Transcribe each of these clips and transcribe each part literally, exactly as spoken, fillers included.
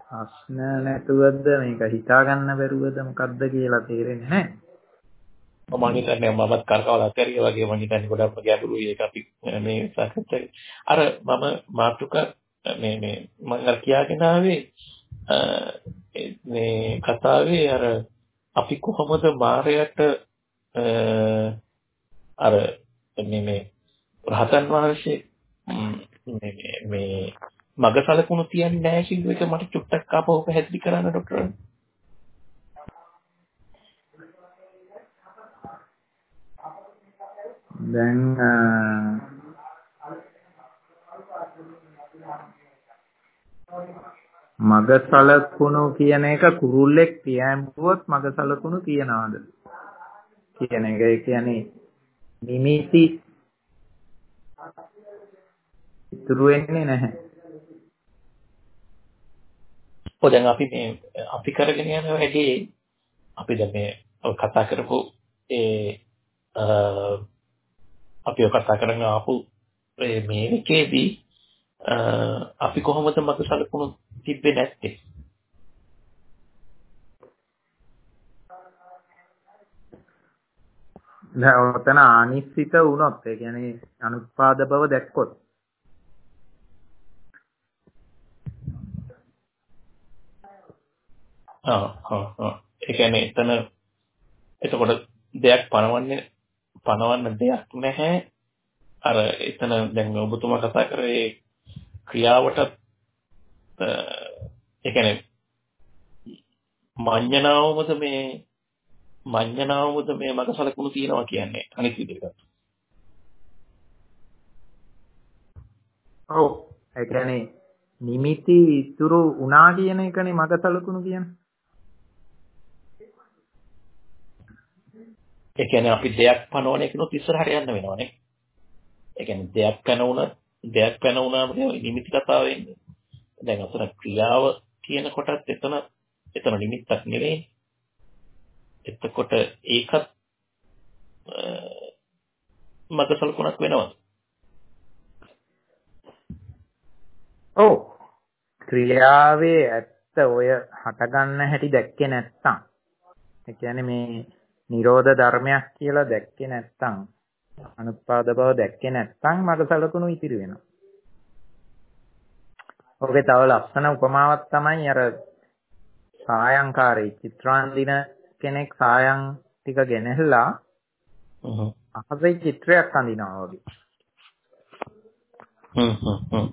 ප්‍රශ්න නැතුවද මේක හිතා ගන්න බැරුවද මොකද්ද කියලා තේරෙන්නේ නැහැ. මම හිතන්නේ මමත් කරකවලා අත්හැරියා වගේ මම හිතන්නේ ගොඩක්ම ගැඹුරුයි ඒක අපි මේ සාකච්ඡා අර මම මාතෘක මේ මේ මම අර කියාගෙන ආවේ මේ කතාවේ අර අපි කොහොමද මායයට අර මේ මේ රහතන් වහන්සේ මේ මේ මග සලකුණු තියන්නේ නැහැ කියන එක මට චුට්ටක් ආපහු පැහැදිලි කරන්න ડોක්ටර්. දැන් මග සලකුණු කියන එක කුරුල්ලෙක් පියෑඹුවොත් මග සලකුණු තියනවාද කියන එක. ඒ කියන්නේ නිමිති ඉතුරු වෙන්නේ නැහැ. ඔය දැන් අපි මේ අපි කරගෙන යන වැඩේ අපි දැන් මේ කතා කරපු ඒ අපි ඔය කතා කරගෙන ආපු මේ එකේදී අපි කොහොමද මග සලකුණු තිබ්බේ නැත්තේ? දැන් ඔතන අනිශ්චිත වුණොත් ඒ කියන්නේ අනුත්පාද බව දැක්කොත් ආ ආ ආ ඒ කියන්නේ එතන එතකොට දෙයක් පනවන්නේ පනවන්න දෙයක් නැහැ. අර එතන දැන් ඔබතුමා කතා කරේ ක්‍රියාවට ඒ කියන්නේ මඤ්ඤණාවමද මේ මඤ්ඤණාවමද මේ මග සලකුණු තියනවා කියන්නේ අනිත් විදිහට. ඔව් ඒ කියන්නේ නිමිති ඉතුරු වුණා කියන එකනේ මග සලකුණු කියන්නේ. ඒ කියන්නේ අපි දෙයක් පනවන එකනොත් ඉස්සරහට යන්න වෙනවනේ. ඒ කියන්නේ දෙයක් පැනුණ දෙයක් පැනුණාම නිමිති කතාව වෙන්නේ. දැන් අතන ක්‍රියාව කියන කොටත් එතන එතන නිමිත්තක් නෙවෙයි. එතකොට ඒකත් මග සලකුණක් වෙනවා. ඔව් ක්‍රියාවේ ඇත්ත ඔය හටගන්න හැටි දැක්කේ නැත්තම් ඒ කියන්නේ මේ නිරෝධ ධර්මයක් කියලා දැක්කේ නැත්තම් අනුත්පාද බව දැක්කේ නැත්තම් මග සලකුණු ඉතිරි වෙනවා. ඔකේ තව ලස්සන උපමාවක් තමයි අර සායංකාරී චිත්‍රාන්දින කෙනෙක් සායන් ටික ගෙනහැලා අහසේ චිත්‍රයක් අඳිනවා වගේ. හ්ම් හ්ම් හ්ම්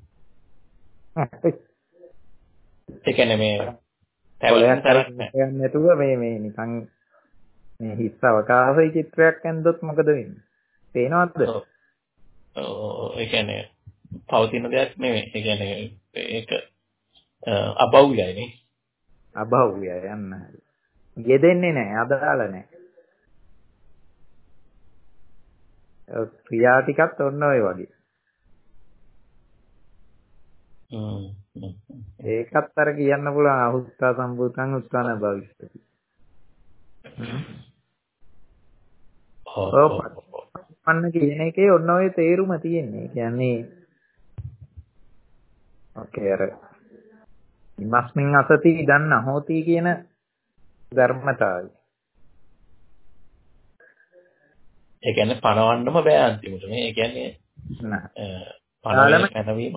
ඒ කියන්නේ මේ තැවලෙන් තරක් නැතුව මේ මේ නිකන් මේ හිස් අවකාශයේ චිත්‍රයක් ඇඳොත් මොකද වෙන්නේ? පේනවද? ඔව් ඒ කියන්නේ පවතින දෙයක් නෙවෙයි. ඒ කියන්නේ ඒක අභව්‍යයි නේ. අභව්‍යයි යන්න. ගෙදෙන්නේ නැහැ, අදාළ නැහැ. ක්‍රියා ටිකත් ඔන්න ඔය වගේ. ඒකත් අර කියන්න පුළුවන් අහුස්සා සම්භූතං උත්සාන භවිෂ්‍යති. ඔව් පන්න කියන එකේ ඔන්න ඔය තේරුම තියෙන්නේ. කියන්නේ ඔකේ අර ඉමස්මින් අසති ඉදන්න හෝති කියන ධර්මතාවය. ඒ කියන්නේ පණවන්නම බෑ අන්තිමට මේ. ඒ කියන්නේ නෑ. පණවන්න පැනවීම.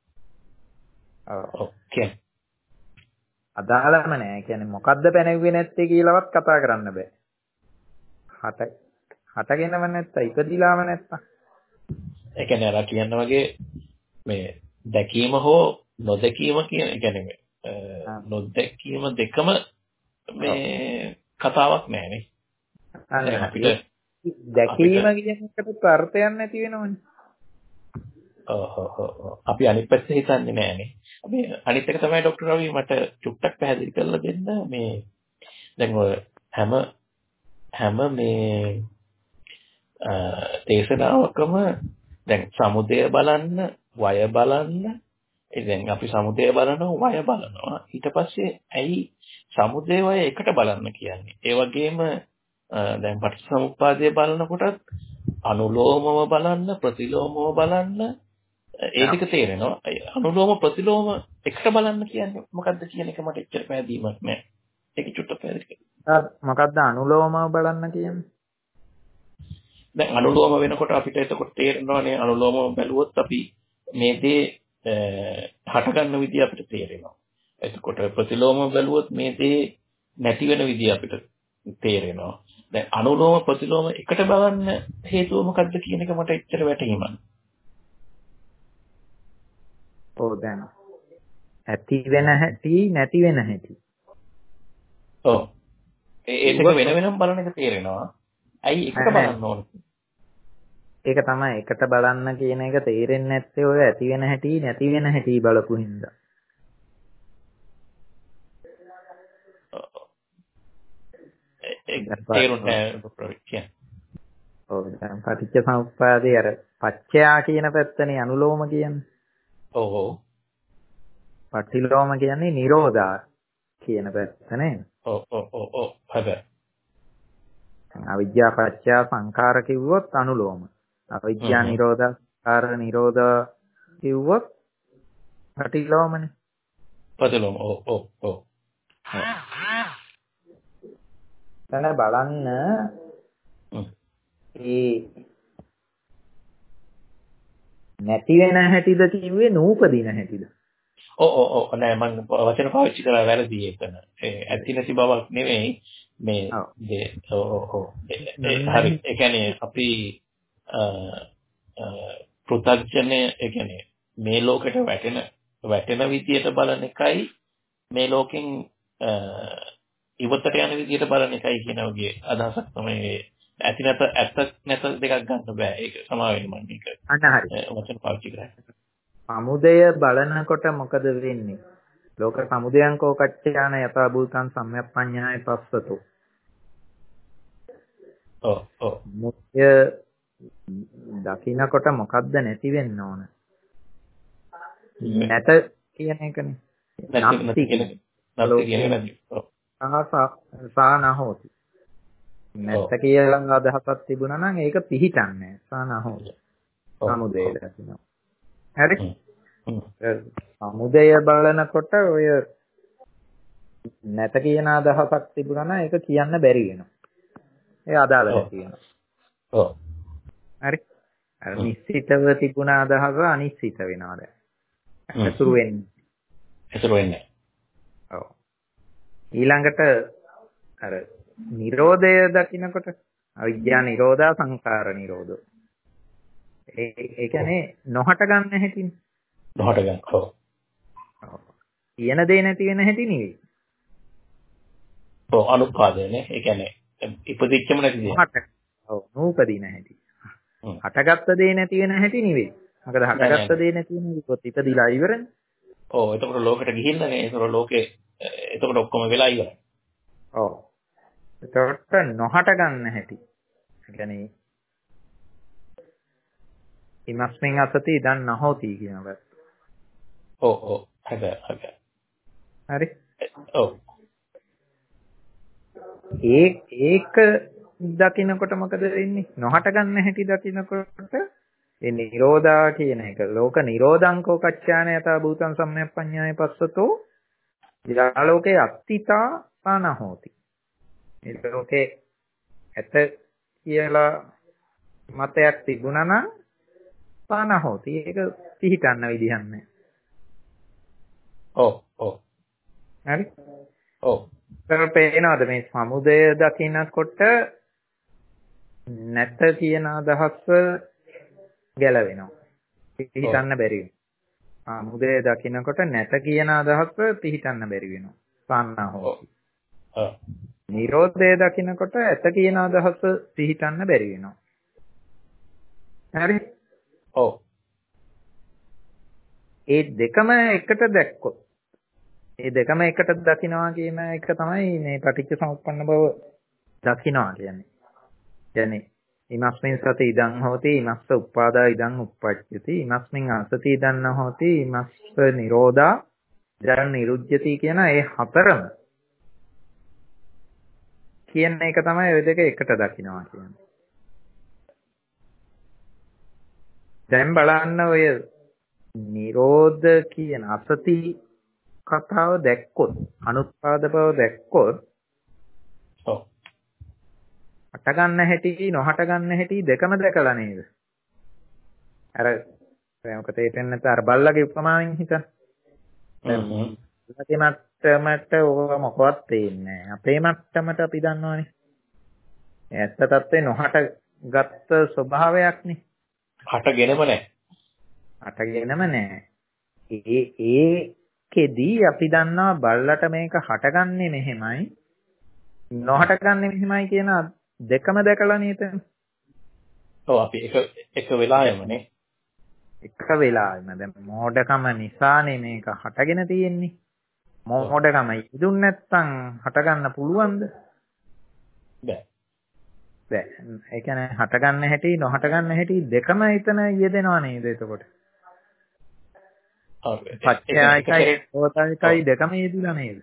ඔකේ. අදාළම නෑ. කියන්නේ මොකද්ද පැනෙන්නේ නැත්තේ කියලාවත් කතා කරන්න බෑ. හට හටගෙනව නැත්තා ඉපදිලාම නැත්තා. ඒ කියන්නේ අර කියන වගේ මේ දැකීම හෝ නොදැකීම කියන ඒ කියන්නේ නොදැකීම දෙකම මේ කතාවක් නෑනේ. අන්න අපිට දැකීම කියන එකට අර්ථයක් නැති වෙනවනේ. ඔව් ඔව් ඔව් අපි අනිත් පැත්ත හිතන්නේ නෑනේ. අපි අනිත් එක තමයි ડોક્ટર රවි මට චුට්ටක් පැහැදිලි කරලා දෙන්න මේ දැන් ඔය හැම හැම මේ දේශනාවකම දැන් සමුදය බලන්න, වය බලන්න, දැන් අපි සමුදය බලනවා, වය බලනවා. ඊට පස්සේ ඇයි සමුදය වය එකට බලන්න කියන්නේ? ඒ වගේම දැන් පටිච්චසමුප්පාදය බලනකොටත් අනුලෝමව බලන්න, ප්‍රතිලෝමව බලන්න, ඒ දෙක තේරෙනවා. අනුලෝම ප්‍රතිලෝම එකට බලන්න කියන්නේ මොකද්ද කියන එක මට එච්චර පැහැදීමක් නැහැ. ඒක චුට්ටක් පැහැදිලි කරන්න. මොකද්ද අනුලෝම බලන්න කියන්නේ? දැන් අනුලෝම වෙනකොට අපිට එතකොට තේරෙනවානේ අනුලෝම බැලුවොත් අපි මේ දේ හට ගන්න විදිය අපිට තේරෙනවා. එතකොට ප්‍රතිලෝම බැලුවොත් මේ දේ නැති වෙන විදිය අපිට තේරෙනවා. දැන් අනුලෝම ප්‍රතිලෝම එකට බලන්න හේතුව මොකද්ද කියන එක මට එච්චර වැටහීමක්. ඔව් දැන් ඇති වෙන හැටි නැති වෙන හැටි. ඔව්. ඒක වෙන වෙනම බලන එක තේරෙනවා. ඇයි එකට බලන්න ඕනේ? ඒක තමයි එකට බලන්න කියන එක තේරෙන්නේ නැත්තේ ඔය ඇති වෙන හැටි නැති වෙන හැටි බලපු හින්දා. ඒක තේරුන්නේ නැහැ. ඔව් දැන් පටිච්චසමුප්පාදේ අර පච්චයා කියන පැත්තනේ අනුලෝම කියන්නේ. ඔව් ඔව්. පටිලෝම කියන්නේ නිරෝධා කියන පැත්ත නේද? ඔව් ඔව් ඔව් ඔව් හැබැයි අවිද්‍යා පත්‍ය සංඛාර කිව්වොත් අනුලෝම. අවිද්‍යා නිරෝධ සංඛාර නිරෝධ කිව්වොත් පටිලෝමනේ. පටිලෝම ඔව් ඔව් ඔව්. එතන බලන්න ඒ නැති වෙන හැටිද කිව්වේ නූපදින හැටිද? ඔව් ඔව් ඔව් නෑ මම වචන පාවිච්චි කරලා වැරදි එතන. ඒ ඇති නැති බවක් නෙමෙයි මේ දේ ඔව් ඔව් හරි. ඒ කියන්නේ අපි පෘථග්ජනය ඒ කියන්නේ මේ ලෝකෙට වැටෙන වැටෙන විදියට බලන එකයි මේ ලෝකෙන් ඉවතට යන විදියට බලන එකයි කියන වගේ අදහසක් තමයි ඇති නැත ඇත්ත නැත දෙකක් ගන්න බෑ. ඒක සමා වෙන්න මම මේක. අන්න හරි. වචන පාවිච්චි කරා. සමුදය බලනකොට මොකද වෙන්නේ? ලෝක සමුදයං කෝ කච්චාන යතා භූතං සම්‍යක්පඤ්ඤාය පස්සතෝ. ඔව් ඔව්. මුත්‍ය දකින්නකොට මොකද්ද නැති වෙන්න ඕන? නැත කියන එකනේ. නැති කියන නැති කියන නැති. සා නහෝති. නැත කියලා අදහසක් තිබුණා නම් ඒක පිහිටන්නේ සා නහෝති. සමුදය දකින්න. හරි? සමුදය බලනකොට ඔය නැත කියන අදහසක් තිබුණා නම් ඒක කියන්න බැරි වෙනවා. ඒ අදාළ නැති වෙනවා. ඔව්. හරි? අර නිශ්චිතව තිබුණ අදහස අනිශ්චිත වෙනවා දැන්. අසුරු වෙන්නේ. අසුරු වෙන්නේ. ඔව්. ඊළඟට අර නිරෝධය දකින්නකොට අවිද්‍යා නිරෝධා සංඛාර නිරෝධෝ. ඒ ඒ කියන්නේ නොහට ගන්න හැටිනේ. නොහට ගන්න. ඔව්. ඔව්. කියන දේ නැති වෙන හැටි නෙවෙයි. ඔව් අනුපාදනේ. ඒ කියන්නේ ඉපදිච්චම නැති දේ. හට. ඔව් නූපදින හැටි. හටගත්ත දේ නැති වෙන හැටි නෙවෙයි. මොකද හටගත්ත දේ නැති වෙන විපත් ඉපදිලා ඉවරනේ. ඔව් එතකොට ලෝකෙට ගිහිල්ලානේ. ඒතකොට ලෝකේ එතකොට ඔක්කොම වෙලා ඉවරයි. ඔව්. එතකොට නොහට ගන්න හැටි. ඒ කියන්නේ ඉමස්මින් අසති ඉදන් නහෝති කියන එක. ඔව් ඔව් හැබැයි හැබැයි. හරි. ඔව්. ඒ ඒක දකින්නකොට මොකද වෙන්නේ? නොහට ගන්න හැටි දකින්නකොට ඒ නිරෝධා කියන එක ලෝක නිරෝධංකෝ කච්චාන යතා භූතං සම්‍යක්පඤ්ඤාය පස්සතෝ යාලෝකේ අත්තිතා පාන හෝති. ඒ ලෝකේ ඇත කියලා මතයක් තිබුණා නම් පාන හෝති. ඒක පිහිටන්න විදිහක් නැහැ. ඔව් ඔව්. හරි? ඔව්. ඒක පේනවාද මේ සමුදය දකින්නකොට නැත කියන අදහස ගැලවෙනවා. පිහිටන්න බැරි වෙනවා. සමුදය දකින්නකොට නැත කියන අදහස පිහිටන්න බැරි වෙනවා. පාන්න හෝති. ඔව්. නිරෝධය දකින්නකොට ඇත කියන අදහස පිහිටන්න බැරි වෙනවා. හරි? ඔව්. ඒ දෙකම එකට දැක්කොත් ඒ දෙකම එකට දකින්නවා කියන එක තමයි මේ පටිච්ච සමුප්පන්න බව දකින්නවා කියන්නේ. කියන්නේ ඉමස්මින් සති ඉදං හෝති ඉමස්ස උප්පාදා ඉදං උප්පජ්ජති ඉමස්මින් අසති ඉදං නොහෝති ඉමස්ස නිරෝධා ඉදං නිරුජ්ජති කියන ඒ හතරම කියන එක තමයි ඔය දෙක එකට දකින්නවා කියන්නේ. දැන් බලන්න ඔය නිරෝධ කියන අසති කතාව දැක්කොත් අනුත්පාද බව දැක්කොත් ඔව් හට ගන්න හැටි නොහට ගන්න හැටි දෙකම දැකලා නේද? අර මොකද තේරෙන්නේ නැත්නම් අර බල්ලගේ උපමාවෙන් හිතන්න. හ්ම් හ්ම් බල්ලගේ මට්ටමට ඕක මොකවත් තේින්නේ නැහැ. අපේ මට්ටමට අපි දන්නවනේ. ඇත්ත තත්ත්වේ නොහට ගත්ත ස්වභාවයක්නේ. හටගෙනම නැහැ. හටගෙනම නැහැ. ඒ ඒකෙදී අපි දන්නවා බල්ලට මේක හටගන්නේ මෙහෙමයි නොහටගන්නේ මෙහෙමයි කියන දෙකම දැකලා නේද? ඔව් අපි එක එක වෙලාවෙමනේ. එක වෙලාවෙම දැන් මෝඩකම නිසානේ මේක හටගෙන තියෙන්නේ. මෝඩකම ඉදුන් නැත්තම් හටගන්න පුළුවන්ද? බෑ. බෑ. ඒ කියන්නේ හටගන්න හැටි නොහටගන්න හැටි දෙකම එතන යෙදෙනවා නේද එතකොට? ඔව්. පත්‍යයයි සෝතයියි දෙකම යෙදිලා නේද?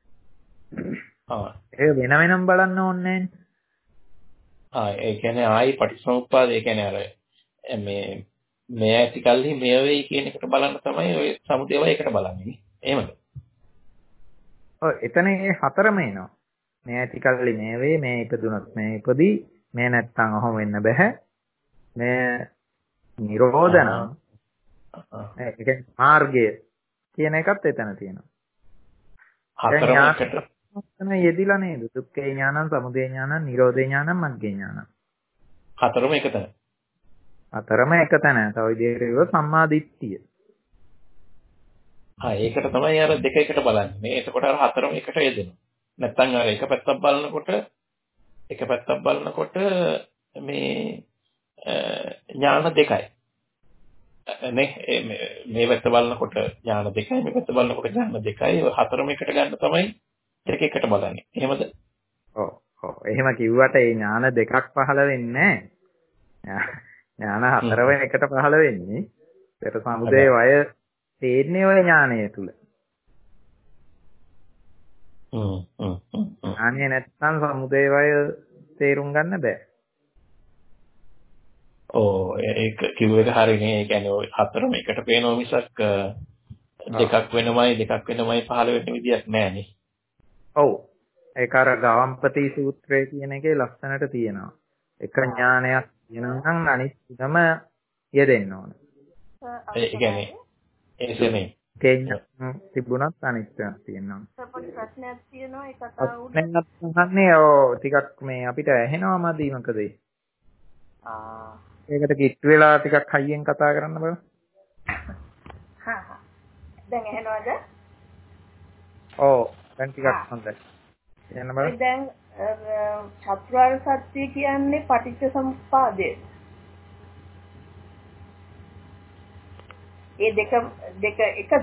ආ ඒ වෙන වෙනම බලන්න ඕනේ නෑනේ. ආ ඒ කියන්නේ ආයි පටිච්චසමුප්පාද ඒ කියන්නේ අර මේ මේ ඇති කල්හි මේ වෙයි කියන එකට බලන්න තමයි ඔය සමුදේව එකට බලන්නේ. එහෙමද? ඔව් එතන මේ හතරම එනවා. මේ ඇති කල්ලි මේ වේ මේ ඉපදුනත් මේ ඉපදී මේ නැත්තම් ඔහොම වෙන්න බෑ. මේ නිරෝධන ඒ කියන්නේ මාර්ගය කියන එකත් එතන තියෙනවා. හතරම එකට එතන යෙදිලා නේද? දුක්ඛේ ඥානං, සමුදය ඥානං, නිරෝධේ ඥානං, මග්ගේ ඥානං. හතරම එක තැන. හතරම එක තැන. තව විදිහට කිව්වොත් සම්මා දිට්ඨිය. ආ ඒකට තමයි අර දෙක එකට බලන්නේ. මේ එතකොට අර හතරම එකට යෙදෙනවා. නැත්තම් අර එක පැත්තක් බලනකොට එක පැත්තක් බලනකොට මේ ඥාන දෙකයි. නේ මේ පැත්ත බලනකොට ඥාන දෙකයි මේ පැත්ත බලනකොට ඥාන දෙකයි. ඔය හතරම එකට ගන්න තමයි දෙක එකට බලන්නේ. එහෙමද? ඔව්. ඔව්. එහෙම කිව්වට ඒ ඥාන දෙකක් පහළ වෙන්නේ නැහැ. ඥාන හතරම එකට පහළ වෙන්නේ. පෙර සමුදය වය තේන්නේ ඔය ඥානය තුල. හ්ම් හ්ම් හ්ම්. ඥානය නැත්නම් සමුදය වය තේරුම් ගන්න බෑ. ඕ ඒක කිව්ව එක හරිනේ. ඒ කියන්නේ ඔය හතරම එකට පේනවා මිසක් දෙකක් වෙනමයි දෙකක් වෙනමයි පහළ වෙන්න විදියක් නැහැ. ඔව්. ඒක අර ගවම්පති සූත්‍රයේ කියන එකේ ලක්ෂණට තියෙනවා. එක ඥානයක් තියෙනවා නම් අනිත් තුනම යෙදෙන්න ඕන. ඒ කියන්නේ ඒ සෙනේ. කේඥ තිබුණත් අනිත් තුනක් තියෙනවා. පොඩි ප්‍රශ්නයක් තියෙනවා ඒ කතාව උඩ. නැත්නම් අහන්නේ ඔව් ටිකක් මේ අපිට ඇහෙනවා මදි මොකද ඒ. ආ. ඒකට කිට් වෙලා ටිකක් හයියෙන් කතා කරන්න බලන්න. හා හා. දැන් ඇහෙනවද? ඔව් දැන් ටිකක් හොඳයි. කියන්න බලන්න. දැන් චතුරාර්ය සත්‍ය කියන්නේ පටිච්ච සමුප්පාදය. ඒ දෙක දෙක එකද?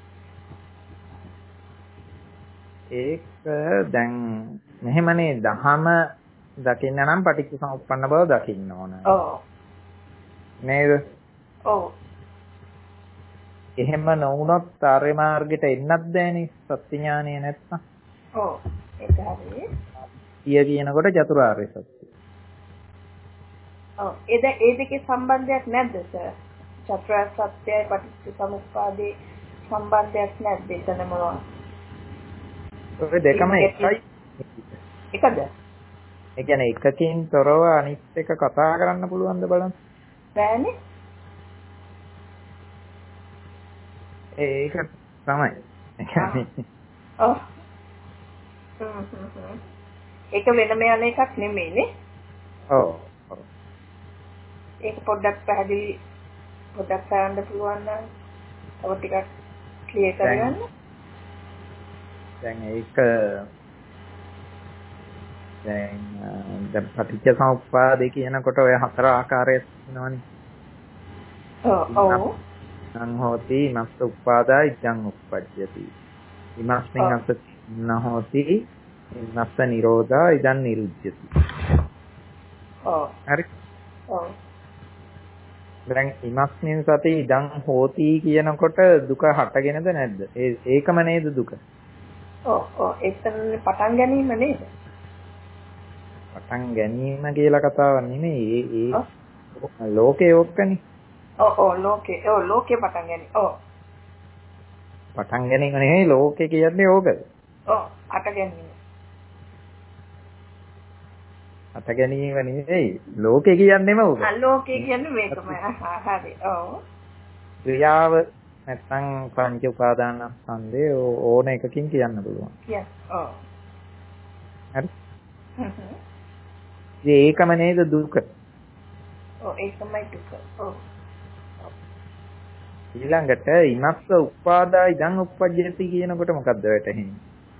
ඒක දැන් මෙහෙමනේ දහම දකින්න නම් පටිච්ච සමුප්පන්න බව දකින්න ඕන. ඔව්. නේද? ඔව්. එහෙම නොවුනොත් ආර්ය මාර්ගයට එන්නත් බෑනේ සත්‍ය ඥානය නැත්තම්. ඔව්. ඒක හරියි. ඊය කියනකොට චතුරාර්ය සත්‍ය. ඔව්. ඒ දෙක ඒ දෙකේ සම්බන්ධයක් නැද්ද සර්? චතුරාර්ය සත්‍යයි පටිච්ච සමුප්පාදේ සම්බන්ධයක් නැද්ද එතන මොනවා? ඔය දෙකම එකයි. එකද? ඒ කියන්නේ එකකින් තොරව අනිත් එක කතා කරන්න පුළුවන්ද බලන්න. බෑනේ. ඒක තමයි. ඒ කියන්නේ ඔව්. හ්ම් හ්ම් හ්ම්. ඒක වෙනම යන එකක් නෙමෙයිනේ. ඔව්. ඔව්. ඒක පොඩ්ඩක් පැහැදිලි පොඩ්ඩක් කරන්න පුළුවන් නම් ඔබ ටිකක් ක්ලියර් කරගන්න. දැන් ඒක දැන් දැන් පටිච්ච සමුප්පාදේ කියනකොට ඔය හතර ආකාරයක් වෙනවනේ. ඔව් ඔව්. නං හෝති මස්ස උප්පාදා ඉච්ඡං උප්පජ්ජති. ඉමස්මින් අස්ස නහෝති මස්ස නිරෝධා ඉදන් නිරුද්ධති. ඔව්. හරි. ඔව්. දැන් ඉමස්මින් සති ඉදන් හෝති කියනකොට දුක හටගෙනද නැද්ද? ඒ ඒකම නේද දුක? ඔව් ඔව් එතන පටන් ගැනීම නේද? පටන් ගැනීම කියලා කතාවක් නෙමෙයි. ඒ ඒ ලෝකේ ඔක්කනේ. ඔව් ඔව් ලෝකේ ඔව් ලෝකේ පටන් ගැනීම. ඔව්. පටන් ගැනීම නෙවෙයි ලෝකේ කියන්නේ ඕකද? ඔව් අට ගැනීම. අට ගැනීම නෙවෙයි ලෝකේ කියන්නේම ඕක. ආ ලෝකේ කියන්නේ මේකමයි. හරි. ඔව්. ක්‍රියාව නැත්නම් පංච උපාදානස්කන්ධය ඕන එකකින් කියන්න පුළුවන්. yes. ඔව්. හරි. හ්ම්. ඒකම නේද දුක? ඔව් ඒකමයි දුක. ඔව්. ඊළඟට ඉමස්ස උපාදා ඉදං උප්පජ්ජති කියනකොට මොකද්ද වැටහෙන්නේ?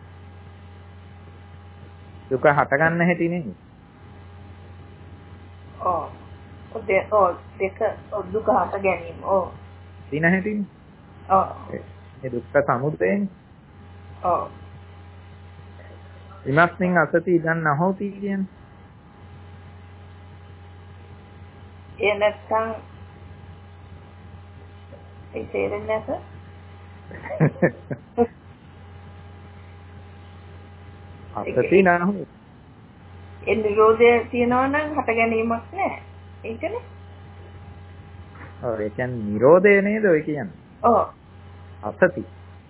දුක හට ගන්න හැටි නෙමෙයි. ඔව්. ඔව් දෙක දුක හට ගැනීම. ඔව්. දින හැටිනේ. ඔව්. ඒ දුක්ඛ සමුදයනේ. ඔව්. ඉමස්මින් අසති ඉදං නහෝති කියන්නේ. ඒ නැත්තම් ඒ තේරෙන්නේ නැත. අසති නහෝ. ඒ නිරෝධය තියනවා නම් හට ගැනීමක් නැහැ. ඒකනේ. ඔව් ඒ කියන්නේ නිරෝධය නේද ඔය කියන්නේ. ඔව්. අසති.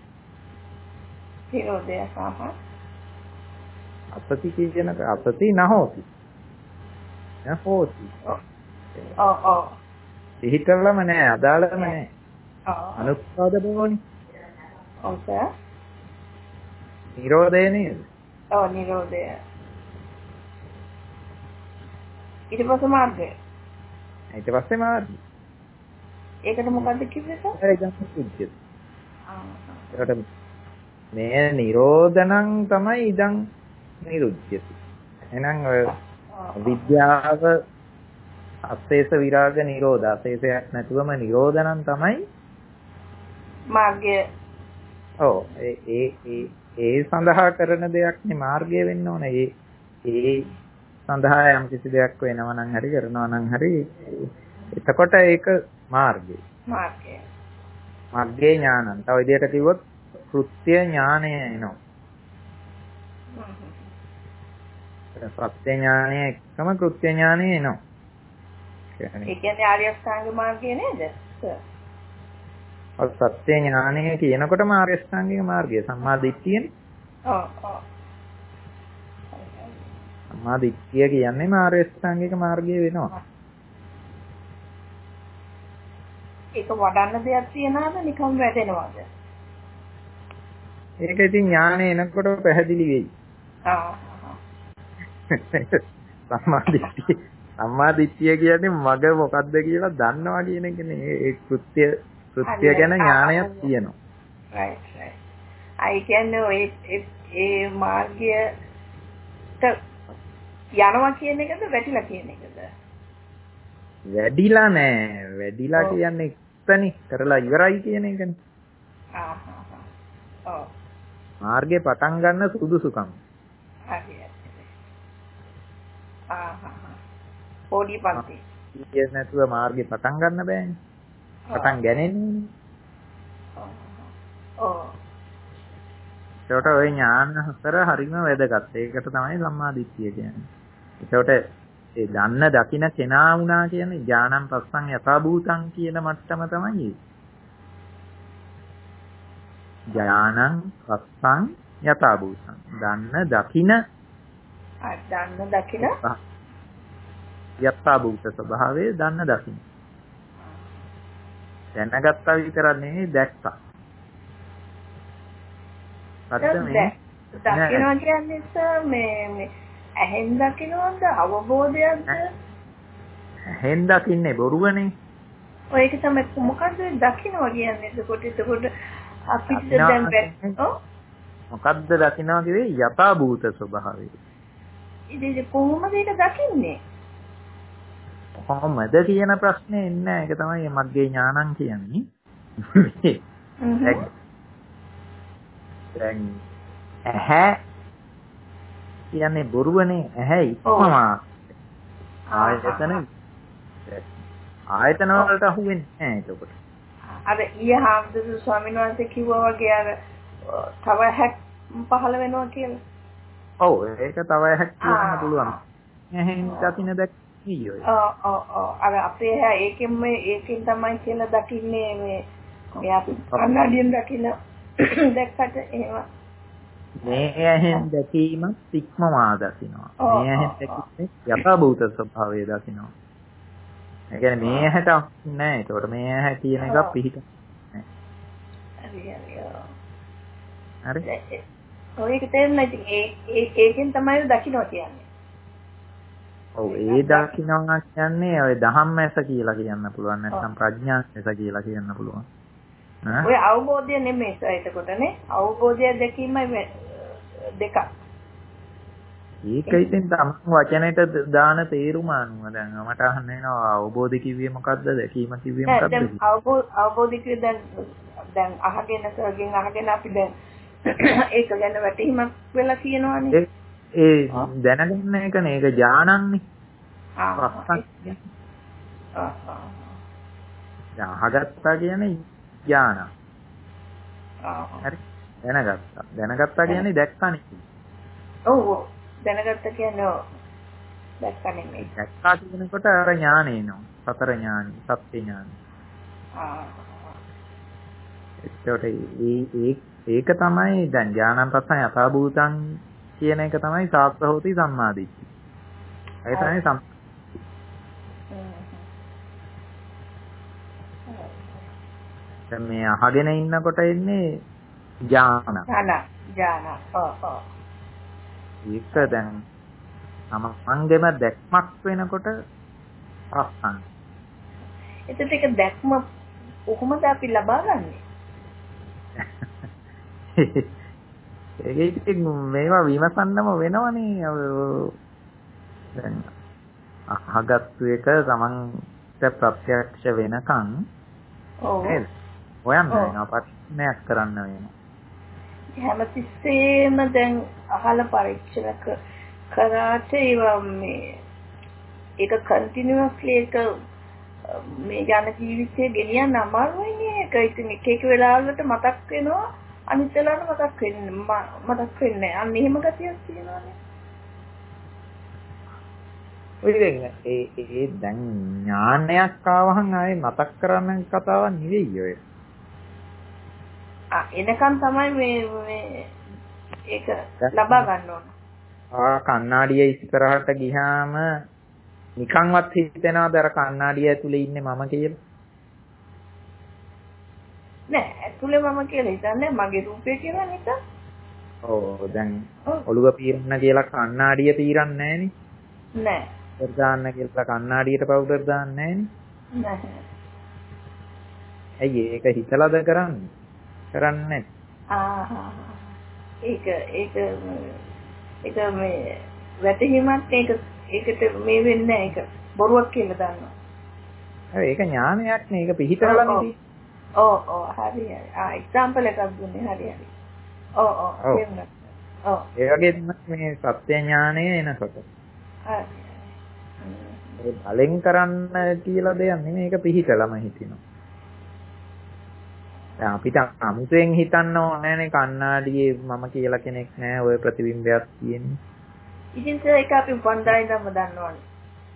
නිරෝධය සහ අසති කියනක අසති නහෝති. නහෝති. ඔව් ඔව්. පිහිටලම නැහැ අදාළම නැහැ. ඔව්. අනුත්පාද බවනේ. ඔව් සර්. නිරෝධය නේද? ඔව් නිරෝධය. ඊට පස්සේ මාර්ගය. ඊට පස්සේ මාර්ගය. ඒකට මොකද්ද කිව්වේ සර්? ඒ ඉදන් උච්චිත. ඒකට මේ නිරෝධනං තමයි ඉදන් නිරුච්චිත. එහෙනම් ඔය විද්‍යාව අශේෂ විරාග නිරෝධ අශේෂයක් නැතුවම නිරෝධනං තමයි මාර්ගය. ඔව් ඒ ඒ ඒ සඳහා කරන දෙයක් නේ මාර්ගය වෙන්න ඕනේ. ඒ ඒ සඳහා යම් කිසි දෙයක් වෙනවා නම් හරි කරනවා නම් හරි එතකොට ඒක මාර්ගය. මාර්ගය. මාර්ගයේ ඥානං. තව විදිහට කිව්වොත් කෘත්‍ය ඥානය එනවා. සත්‍ය ඥානය එකම කෘත්‍ය ඥානය එනවා. ඒ කියන්නේ ආර්ය අෂ්ටාංග මාර්ගය නේද? ඔව් සත්‍ය ඥානය කියනකොටම ආර්ය අෂ්ටාංගික මාර්ගය සම්මා දිට්ඨියනේ. ඔව් ඔව්. සම්මා දිට්ඨිය කියන්නේ ආර්ය අෂ්ටාංගික මාර්ගය වෙනවා. ඒක වඩන්න දෙයක් තියනවාද නිකම් වැටෙනවද? ඒක ඉතින් ඥානය එනකොට පැහැදිලි වෙයි. ආ. සම්මා දිට්ඨිය සම්මා දිට්ඨිය කියන්නේ මග මොකද්ද කියලා දන්නවා කියන එකනේ. ඒ කෘත්‍ය කෘත්‍ය ගැන ඥානයක් තියෙනවා. right right. අය කියන්නේ ඔය ඒ මාර්ගයට යනවා කියන එකද වැටිලා කියන එකද? වැඩිලා නෑ. වැඩිලා කියන්නේ එක්තනි කරලා ඉවරයි කියන එකනේ. ආ ආ. ඔව්. මාර්ගේ පටන් ගන්න සුදුසුකම්. හරි. ආ ආ. පොඩි පන්ති. ඊයේ නැතුව මාර්ගේ පටන් ගන්න බෑනේ. පටන් ගන්නේ. ඔව්. ඒකට ওই ඥාන හතර හරිම වැදගත්. ඒකට තමයි සම්මා දිට්ඨිය කියන්නේ. ඒකට ඒ දන්න දකින්න කෙනා වුණා කියන්නේ ඥානං පස්සං යථා භූතං කියන මට්ටම තමයි ඒ. ඥානං පස්සං යථා භූතං. දන්න දකින්න ආ දන්න දකින්න යථා භූත ස්වභාවය දන්න දකින්න. දැනගත්තා විතරක් නෙවෙයි දැක්කා. දකින්න කියන්නේ මේ මේ ඇහෙන් දකින්නවද අවබෝධයක්ද? ඇහෙන් දකින්නේ බොරුවනේ. ඔය ඒක තමයි මොකද්ද දකින්නවා කියන්නේ? එතකොට එතකොට අපිට දැන් ඔව් මොකද්ද දකින්නවා කිව්වේ යථා භූත ස්වභාවය. ඉතින් කොහොමද ඒක දකින්නේ? කොහොමද කියන ප්‍රශ්නේ එන්නේ. ඒක තමයි මග්ගේ ඥානං කියන්නේ. දැන් ඇහැ කියන්නේ බොරුවනේ. ඇහැ ඉක්මවා ආයතන ආයතන වලට අහු වෙන්නේ නැහැ එතකොට. අර ඊයේ හාමුදුරුවෝ ස්වාමීන් වහන්සේ කිව්වා වගේ අර තව හැක් පහළ වෙනවා කියලා. ඔව් ඒක තව හැක් කියන්න පුළුවන්. ඇහෙන් දකින්න දැක් ඊයෝ. ඔව් ඔව් ඔව් අර අපේ හැ ඒකෙන් ඒකෙන් තමයි කියලා දකින්නේ මේ මේ අපි කන්නඩියෙන් දකින්න දැක්කට එහෙම මේ ඇහෙන් දැකීම ඉක්මවා දකිනවා. මේ ඇහෙන් දැකීමේ යථාභූත ස්වභාවය දකිනවා. ඒ කියන්නේ මේ ඇහැට නෑ. ඒතකොට මේ ඇහැ කියන එක පිහිට නෑ. හරි හරි. හරි. ඔය ඒක තේරෙන්නේ ඉතින් ඒ ඒකෙන් තමයි දකින්න කියන්නේ. ඔව් ඒ දකින්නවා කියන්නේ ඔය ධම්මැස කියලා කියන්න පුළුවන් නැත්නම් ප්‍රඥාැස කියලා කියන්න පුළුවන්. ඔය අවබෝධය නෙමෙයි එතකොටනේ අවබෝධය දැකීමයි දෙක. ඒක ඉතින් තම වචනෙට දාන තේරුම අනුව දැන් මට අහන්න එනවා අවබෝධ කිව්වේ මොකද්ද දැකීම කිව්වේ මොකද්ද දැන් අවබෝධ අවබෝධ කිව්වේ දැන් දැන් අහගෙන සර්ගෙන් අහගෙන අපි දැන් ඒක ගැන වැටහීමක් වෙලා කියනවනේ. ඒ දැනගන්න එකනේ ඒක ඥානන්නේ. ආ ආ අහගත්තා කියන්නේ ඥාන. ආ හරි දැනගත්තා. දැනගත්තා කියන්නේ දැක්කනේ. ඔව් ඔව් දැනගත්තා කියන්නේ දැක්කා නෙමෙයි. දැක්කා කියනකොට අර ඥාන එනවා. සතර ඥාන, සත්‍ය ඥාන. ආ ඒකට ඒ ඒක තමයි දැන් ඥානං පස්සන් යථාභූතං කියන එක තමයි සාත්‍රහෝති සම්මාදිට්ඨි. ඒ තමයි සම් දැන් මේ අහගෙන ඉන්නකොට එන්නේ ඥාන. ඥාන ඥාන. ඔව් ඔව්. ඒක දැන් තමන්ගේම දැක්මක් වෙනකොට පස්සන්. එතකොට ඒක දැක්ම කොහොමද අපි ලබා ගන්නෙ? ඒක ඉතින් මේවා විමසන්නම වෙනවනේ. දැන් අහගත්තු එක තමන්ට ප්‍රත්‍යක්ෂ වෙනකන් ඔව් නේද? හොයන්න වෙනවා පරික්ෂණයක් කරන්න වෙනවා. හැමතිස්සෙම දැන් අහලා පරීක්ෂණ කරාට ඒවා මේ ඒක කන්ටිනියස්ලි ඒක මේ යන ජීවිතේ ගෙනියන්න අමාරුයිනේ. ඒක ඉතින් එක එක වෙලාවලට මතක් වෙනවා අනිත් වෙලාවට මතක් වෙන්නේ මතක් වෙන්නේ නැහැ. අන්න එහෙම ගතියක් තියෙනවානේ. ඔය දෙන්න ඒ ඒ දැන් ඥානයක් ආවහන් ආයේ මතක් කරන්න කතාවක් නෙවෙයි ඔය. ආ එනකන් තමයි මේ මේ ඒක ලබා ගන්න ඕන. ආ කණ්ණාඩිය ඉස්සරහට ගියාම නිකන්වත් හිතෙනවද අර කණ්ණාඩිය ඇතුලේ ඉන්නේ මම කියලා? නෑ ඇතුලේ මම කියලා හිතන්නේ මගේ රූපය කියලා නේද? ඔව් දැන් ඔළුව පීරන්න කියලා කණ්ණාඩිය පීරන්නේ නෑනේ. නෑ. පවුඩර් දාන්න කියලා කණ්ණාඩියට පවුඩර් දාන්නේ නෑනේ. නෑ. ඇයි ඒක හිතලාද කරන්නේ? කරන්නේ ආහා. ඒක ඒක ඒක මේ වැටහීමක් ඒක ඒකට මේ වෙන්නේ නැහැ ඒක බොරුවක් කියලා දන්නවා. හරි ඒක ඥානයක් නේ ඒක පිහිටවලා නෙදී. ඔව් ඔව් හරි හරි. ආ එක්සැම්පල් එකක් දුන්නේ හරි හරි. ඔව් ඔව් තේරුණා. ඔව් ඒ වගේ තමයි මේ සත්‍ය ඥානය එනකොට. හරි. ඒ බලෙන් කරන්න කියලා දෙයක් නෙමෙයි ඒක පිහිටලම හිටිනවා. දැන් අපිට අමුතෙන් හිතන්න ඕනේ නේ කණ්ණාඩියේ මම කියලා කෙනෙක් නැහැ ඔය ප්‍රතිබිම්බයක් තියෙන්නේ. ඉතින් ඒක අපි උපන්දා ඉඳන්ම දන්නවනේ.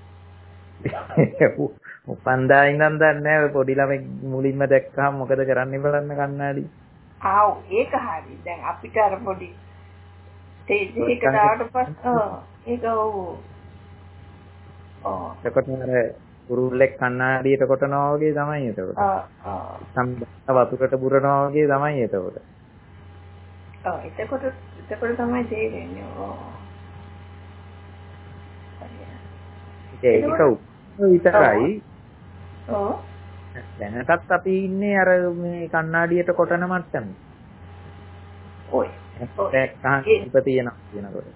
උපන්දා ඉඳන් දන්නේ නැහැ ඔය පොඩි ළමයි මුලින්ම දැක්කහම මොකද කරන්නේ බලන්න කණ්ණාඩි. ආව් ඒක හරි. දැන් අපිට අර පොඩි ස්ටේජ් එක දාවට පස්සේ ඒක ඔව්. ඔව්. එතකොට අර කුරුල්ලෙක් කණ්ණාඩියට කොටනවා වගේ තමයි එතකොට. ආ ආ. සම්බන්ධ වතුරට පුරනවා වගේ තමයි එතකොට. ඔව් එතකොට එතකොට තමයි තේරෙන්නේ. ඔව්. ඒක විතරයි. ඔව්. දැනටත් අපි ඉන්නේ අර මේ කණ්ණාඩියට කොටන මට්ටමේ. ඔය. දැක්කහන් ඉප තියෙනවා කියනකොට.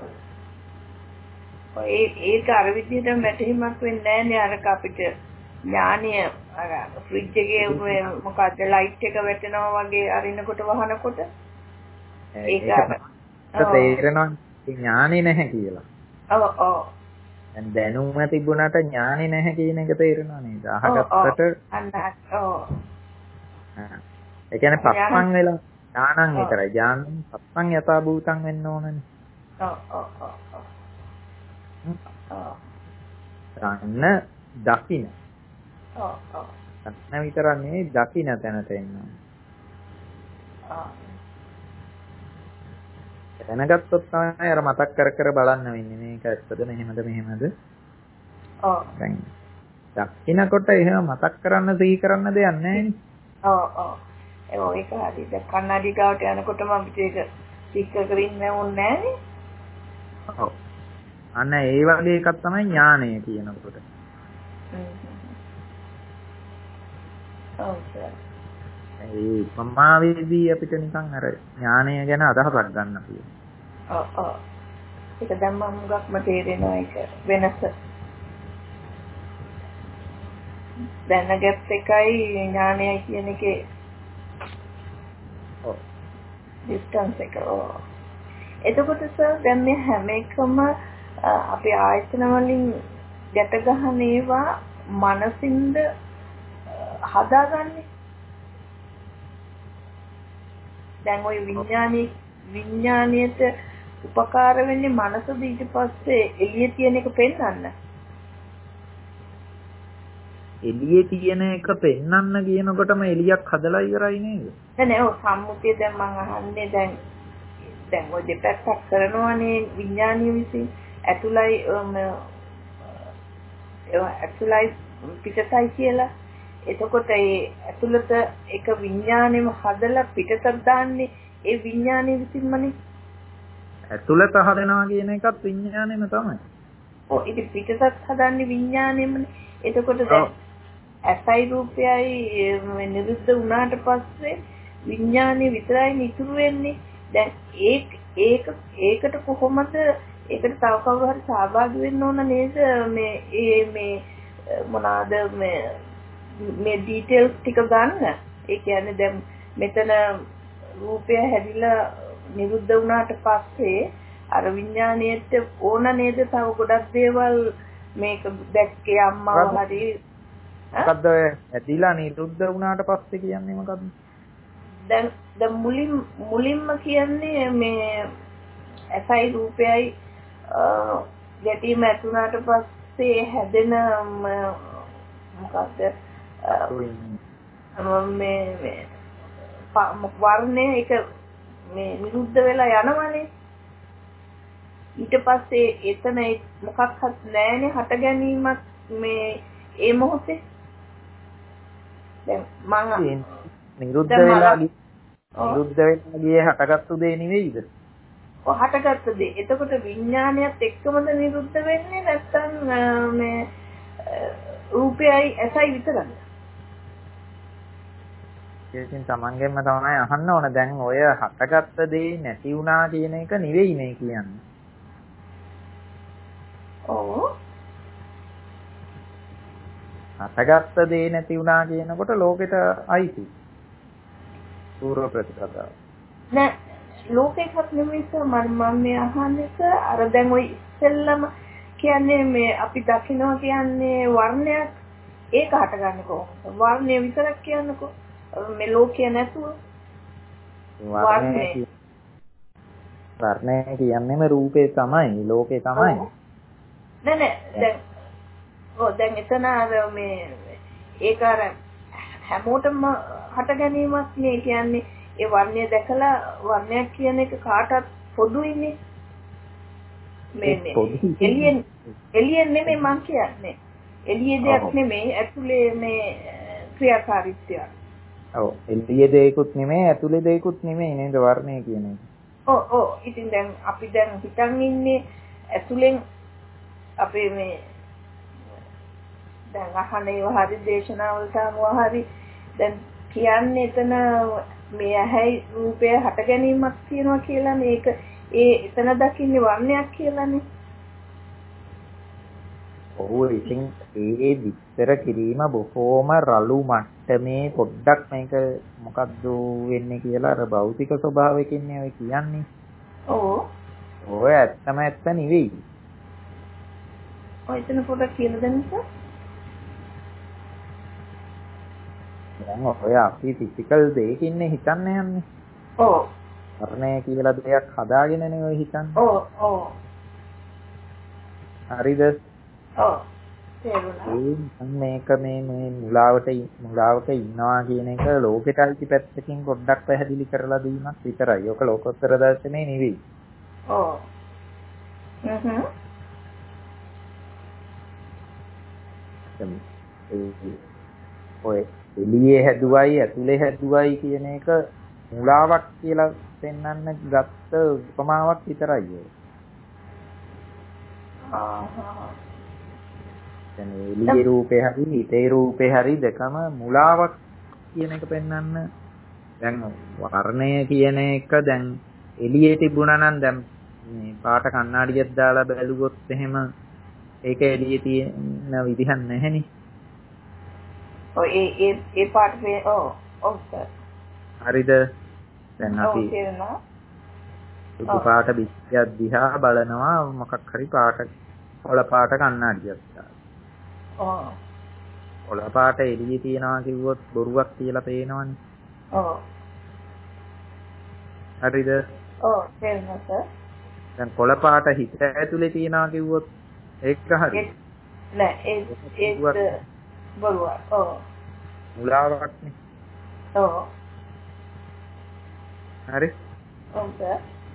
ඔය ඒක අර විදිහට වැටහීමක් වෙන්නේ නැහැ නේ අර අපිට ඥානීය අර ෆ්‍රිජ් එකේ මොකද්ද ලයිට් එක වැටෙනවා වගේ අරිනකොට වහනකොට ඒක තේරෙනවා ඥානෙ නැහැ කියලා. ඔව් ඔව්. දැන් දැනුම තිබුණාට ඥානෙ නැහැ කියන එක තේරෙනවා නේද? අහගත්තට අන්න ඔව්. ඒ කියන්නේ පස්සන් වෙලා ඥානං විතරයි. ඥානං පස්සන් යථා භූතං වෙන්න ඕනනේ. ඔව් ඔව් ඔව්. ගන්න දකින්න. ඔව් ඔව්. ගන්න විතරක් නෙවෙයි දකින්න තැනට එන්න. ආ. දැනගත්තොත් තමයි අර මතක් කර කර බලන්න වෙන්නේ මේක ඇත්තද මෙහෙමද මෙහෙමද. ඔව්. දැන් දකින්නකොට එහෙම මතක් කරන්න සිහි කරන්න දෙයක් නැහැ නේ. ඔව් ඔව්. ඒක හරි. දැන් කන්නඩි ගාවට යනකොටම අපිට ඒක පික් කර ඉන්න ඕනේ නෑනේ. ඔව්. අන්න ඒ වගේ එකක් තමයි ඥානය කියනකොට. ඔව් සර්. ඒ උපමාවේදී අපිට නිකන් අර ඥානය ගැන අදහසක් ගන්න පුළුවන්. ඔව් ඔව්. ඒක දැන් මම ගොක්ම තේරෙනවා ඒක වෙනස. දැනගත් එකයි ඥානයයි කියන එකේ ඔව්. ඩිස්ටන්ස් එක. ඔව්. එතකොට සර් දැන් මේ හැම එකම අපේ ආයතන වලින් ගැට ගන්න ඒවා මනසින්ද හදාගන්නේ. දැන් ওই විඥානී විඥානියට උපකාර වෙන්නේ මනසද ඊට පස්සේ එළියේ තියෙන එක පෙන්වන්න. එළියේ තියෙන එක පෙන්වන්න කියනකොටම එළියක් හදලා ඉවරයි නේද? නෑ නෑ ඔය සම්මුතිය දැන් මම අහන්නේ දැන් දැන් ඔය දෙපැත්තක් කරනවානේ විඥානීය විසින් ඇතුළයි ඇතුළයි පිටතයි කියලා. එතකොට ඒ ඇතුළත එක විඥානෙම හදලා පිටතට දාන්නේ ඒ විඥානීය විසින්මනේ. ඇතුළත හදනවා කියන එකත් විඥානෙම තමයි. ඔව් ඉතින් පිටතත් හදන්නේ විඥානෙමනේ. එතකොට දැන් ඇසයි රූපයයි නිරුද්ධ වුණාට පස්සේ විඥානේ විතරයි ඉතුරු වෙන්නේ. දැන් ඒක ඒක ඒකට කොහොමද ඒකට තව කවුරු හරි සහභාගී වෙන්න ඕන නේද මේ ඒ මේ මොනවාද මේ මේ ඩීටේල්ස් ටික ගන්න. ඒ කියන්නේ දැන් මෙතන රූපය හැදිලා නිරුද්ධ වුණාට පස්සේ අර විඥාණයට ඕන නේද තව ගොඩක් දේවල් මේක දැක්කේ අම්මව හරි මොකද්ද ඇදිලා නිරුද්ධ වුණාට පස්සේ කියන්නේ මොකද්ද? දැන් දැන් මුලින් මුලින්ම කියන්නේ මේ ඇසයි රූපයයි ගැටීම ඇතුණාට පස්සේ හැදෙන මොකක්ද මේ මේ වර්ණය ඒක මේ නිරුද්ධ වෙලා යනවනේ. ඊට පස්සේ එතන මොකක්වත් නැහැනේ හට ගැනීමක් මේ ඒ මොහොතේ දැන් මම නිරුද්ධ වෙලා නිරුද්ධ වෙලා ගියේ හටගත්තු දේ නෙවෙයිද? ඔය හටගත්තු දේ. එතකොට විඥානයත් එක්කමද නිරුද්ධ වෙන්නේ නැත්නම් මේ රූපයයි ඇසයි විතරද? ඒකෙන් තමන්ගෙන්ම තමයි අහන්න ඕන. දැන් ඔය හටගත්ත දේ නැති වුණා කියන එක නෙවෙයි මේ කියන්නේ. ඔව්. හටගත්ත දේ නැති වුණා කියනකොට ලෝකෙට අයිති. පූර්ව ප්‍රතිපදාව. නෑ ලෝකෙකත් නෙමෙයි සර් මම මේ අහන්නේ අර දැන් ওই ඉස්සෙල්ලම කියන්නේ මේ අපි දකිනවා කියන්නේ වර්ණයක් ඒක හටගන්නේ කොහොමද? වර්ණය විතරක් කියන්නකෝ. මේ ලෝකය නැතුව වර්ණය වර්ණය කියන්නේම රූපේ තමයි ලෝකේ තමයි. නෑ නෑ දැන් ඔව් දැන් එතන අර මේ ඒක අර හැමෝටම හට ගැනීමක් නේ කියන්නේ ඒ වර්ණය දැකලා වර්ණයක් කියන එක කාටත් පොදුයිනේ. මේ මේ එළියෙන් එළියෙන් නෙමෙයි මං කියන්නේ. එළියේ දෙයක් නෙමෙයි ඇතුලේ මේ ක්‍රියාකාරීත්වය. ඔව් එළියේ දෙයක්ුත් නෙමෙයි ඇතුලේ දෙයක්ුත් නෙමෙයි නේද වර්ණය කියන එක. ඔව් ඔව් ඉතින් දැන් අපි දැන් හිතන් ඉන්නේ ඇතුලෙන් අපේ මේ දැන් අහන්නේ හරි දේශනාවලට අනුව හරි දැන් කියන්නේ එතන මේ ඇහැයි රූපය හට ගැනීමක් තියෙනවා කියලා මේක ඒ එතන දකින්නේ වර්ණයක් කියලානේ. ඔව් ඉතින් ඒ විස්තර කිරීම බොහෝම රළු මට්ටමේ පොඩ්ඩක් මේක මොකද්ද වෙන්නේ කියලා අර භෞතික ස්වභාවයකින් ඔය කියන්නේ. ඔව්. ඔය ඇත්තම ඇත්ත නෙවෙයි. ඔය එතන පොඩ්ඩක් කියලා දෙන්න සර්. දැන් ඔය අපි ෆිසිකල් දෙයකින් හිතන්නේ යන්නේ. ඔව්. වර්ණය කියලා දෙයක් හදාගෙනනේ ඔය හිතන්නේ. ඔව් ඔව්. හරිද? ඔව්. තේරුණා. මේක මේ මේ මුලාවට මුලාවක ඉන්නවා කියන එක ලෝකෙටයි පැත්තකින් පොඩ්ඩක් පැහැදිලි කරලා දීමක් විතරයි. ඔක ලෝකෝත්තර දර්ශනේ නෙවෙයි. ඔව්. හ්ම්. ඔය එළියේ හැදුවයි ඇතුලේ හැදුවයි කියන එක මුලාවක් කියලා පෙන්වන්න ගත්ත උපමාවක් විතරයි ඒක. ආ හා. දැන් එළියේ රූපේ හරි හිතේ රූපේ හරි දෙකම මුලාවක් කියන එක පෙන්වන්න. දැන් වර්ණය කියන එක දැන් එළියේ තිබුණා නම් දැන් මේ පාට කණ්ණාඩියක් දාලා බැලුවොත් එහෙම ඒක එළියේ තියෙන විදිහක් නැහෙනේ. ඔය ඒ ඒ ඒ පාට වේ ඔව් ඔව් සර්. හරිද? දැන් අපි තේරුණා. සුදු පාට බිත්තියක් දිහා බලනවා මොකක් හරි පාට කොළ පාට කණ්ණාඩියක් දාලා. ඔව්. කොළ පාට එළියේ තියනවා කිව්වොත් බොරුවක් කියලා පේනවනේ. ඔව්. හරිද? ඔව් තේරුණා සර්. දැන් කොළ පාට හිත ඇතුලේ තියනවා කිව්වොත් ඒක හරි. නෑ ඒ ඒක බොරුවක්. ඔව්. මුලාවක් නේ. ඔව්. හරි. ඔව් සර්.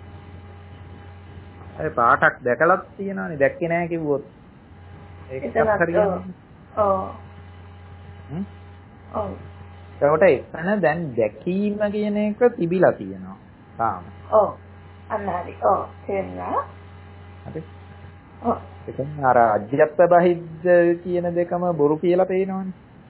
ඒ පාටක් දැකලත් තියනවානේ දැක්කේ නෑ කිව්වොත් ඒකත් හරියන්නේ. ඔව්. හ්ම්. ඔව්. ඒකට එතන දැන් දැකීම කියන එක තිබිලා තියෙනවා. තාම. ඔව්. අන්න හරි. ඔව් තේරුණා. හරි. ඔව්. එතන අර අජ්ජත් බහිද්ද කියන දෙකම බොරු කියලා පේනවනේ.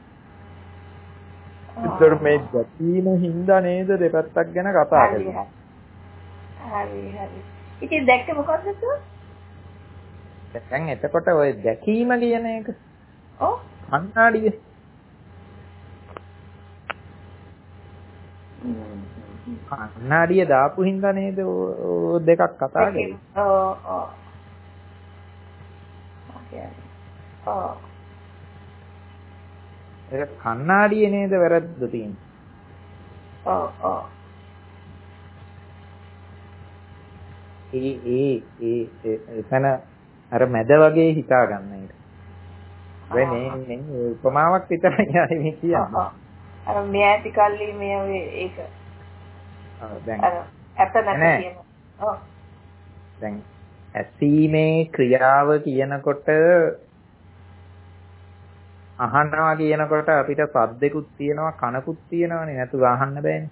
ඒතර මේ දැකීම හින්දා නේද දෙපැත්තක් ගැන කතා කරන්නේ. හරි හරි. ඉතින් දැක්ක මොකද්ද සර්? දැන් එතකොට ඔය දැකීම කියන එක ඔව් කණ්ණාඩිය. කණ්ණාඩිය දාපු හින්දා නේද ඔය දෙකක් කතා කරන්නේ. ඔව් ඔව්. ඔකේ. ඔව්. ඒක කණ්ණාඩියේ නේද වැරද්ද තියෙන්නේ. ඔව් ඔව්. ඒ ඒ ඒ එතන අර මැද වගේ හිතා ගන්න එක. වෙ මේ මේ උපමාවක් විතරයි ආයේ මේ කියන්නේ. අර මෙයාටි කල්ලි මේ ඒක. ඔව් දැන් අර ඇත නැති කියන. ඔව්. දැන් ඇසීමේ ක්‍රියාව කියනකොට අහනවා කියනකොට අපිට සද්දෙකුත් තියෙනවා කනකුත් තියෙනවානේ නැතුව අහන්න බෑනේ.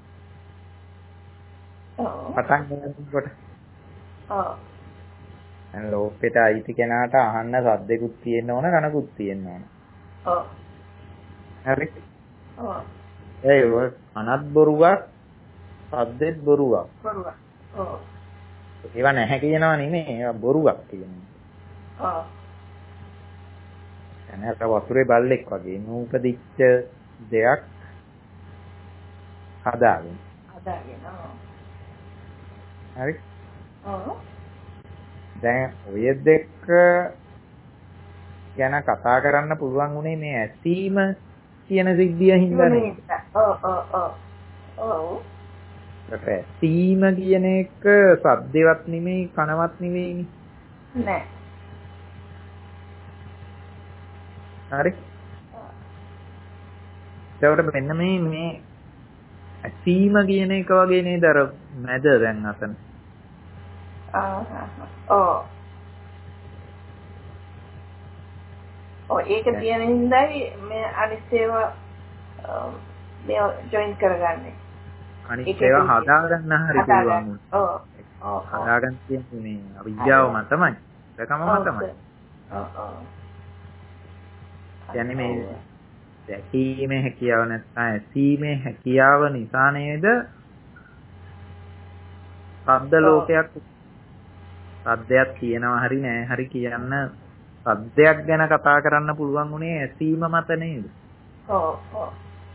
ඔව්. පටන් ගන්නකොට. ඔව්. දැන් ලෝකෙට අයිති කෙනාට අහන්න සද්දෙකුත් තියෙන්න ඕන කනකුත් තියෙන්න ඕන. ඔව්. හරි. ඔව්. ඒ ඔය කනත් බොරුවක් සද්දෙත් බොරුවක්. බොරුවක්. ඔව්. ඒවා නැහැ කියනවා නෙමෙයි ඒවා බොරුවක් කියනවා. ඔව්. එනකට වතුරේ බල්ලෙක් වගේ නූපදිච්ච දෙයක් හදාගෙන. හදාගෙන. ඔව්. හරි. ඔව්. දැන් ඔය දෙක ගැන කතා කරන්න පුළුවන් උනේ මේ ඇසීම කියන සිද්ධිය හින්දානේ. ඔව් ඔව් ඔව්. ඔව්. ඇසීම කියන එක සද්දේවත් නෙමෙයි කනවත් නෙමෙයිනේ. නෑ. හරි. ඒකට මෙන්න මේ මේ ඇසීම කියන එක වගේ නේද අර මැද දැන් අතන. ආ ඔව්. ඔව් ඒක තියෙන හින්දායි මේ අනිත් ඒවා මේ ජොයින් කරගන්නේ. අනිත් ඒවා හදාගන්න හරි පුළුවන්. ඔව්. ඔව්. හදාගන්න කියන්නේ මේ අවිද්‍යාවම තමයි. ඒකමම තමයි. ඔව් ඔව්. කියන්නේ මේ දැකීමේ හැකියාව නැත්නම් ඇසීමේ හැකියාව නිසා නේද ශබ්ද ලෝකයක් ශබ්දයක් කියනවා හරි නෑ හරි කියන්න ශබ්දයක් ගැන කතා කරන්න පුළුවන් උනේ ඇසීම මත නේද? ඔව් ඔව්.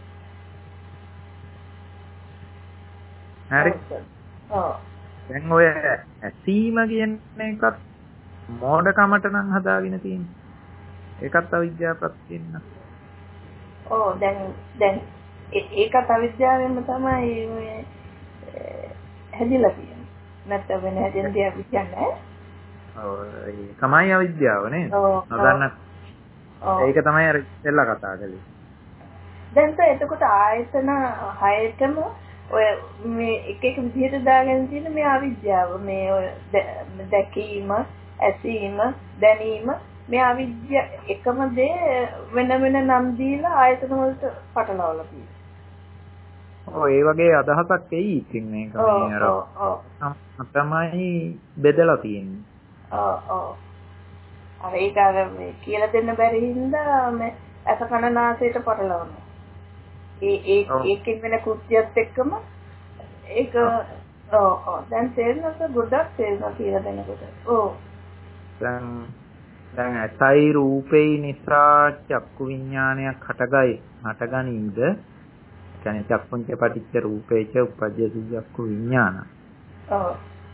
හරි. ඔව්. දැන් ඔය ඇසීම කියන එකත් මෝඩකමට නම් හදාගෙන තියෙන්නේ. ඒකත් අවිද්‍යාව ප්‍රත්‍යින්න. ඔව් දැන් දැන් ඒකත් අවිද්‍යාවෙන්ම තමයි මේ හැදිලා තියෙන්නේ. නැත්නම් වෙන හැදෙන දෙයක් කියන්නේ. ඔව් ඒකමයි අවිද්‍යාව නේද? ඔව්. නොදන්න ඒක තමයි අර ඉස්සෙල්ලා කතා කළේ. දැන් එතකොට ආයතන හයටම ඔය මේ එක එක විදිහට දාගෙන තියෙන මේ අවිද්‍යාව මේ ඔය දැකීම, ඇසීම, දැනීම මේ අවිද්‍යාව එකම දේ වෙන වෙන නම් දීලා ආයතන වලට පටලවලා තියෙනවා. ඔව් ඒ වගේ අදහසක් එයි ඉතින් මේක මේ අර තමයි බෙදලා තියෙන්නේ. ඔව් ඔව්. අර ඒක අර මේ කියලා දෙන්න බැරි හින්දා මේ අස කන නාසයට පටලවනවා. ඒ ඒ ඒකෙන් වෙන කෘත්‍යයත් එක්කම ඒක ඔව් ඔව් දැන් තේරෙනවද ගොඩක් තේරෙනවා කියලා දෙනකොට. ඔව්. දැන් දැන් ඇසයි රූපේ නිසා චක්කු විඥානයක් හටගයි හටගනීද? කියන්නේ චක්කුංච පටිච්ච රූපේච උපජ්ජති චක්කු විඥාන. ඔව්.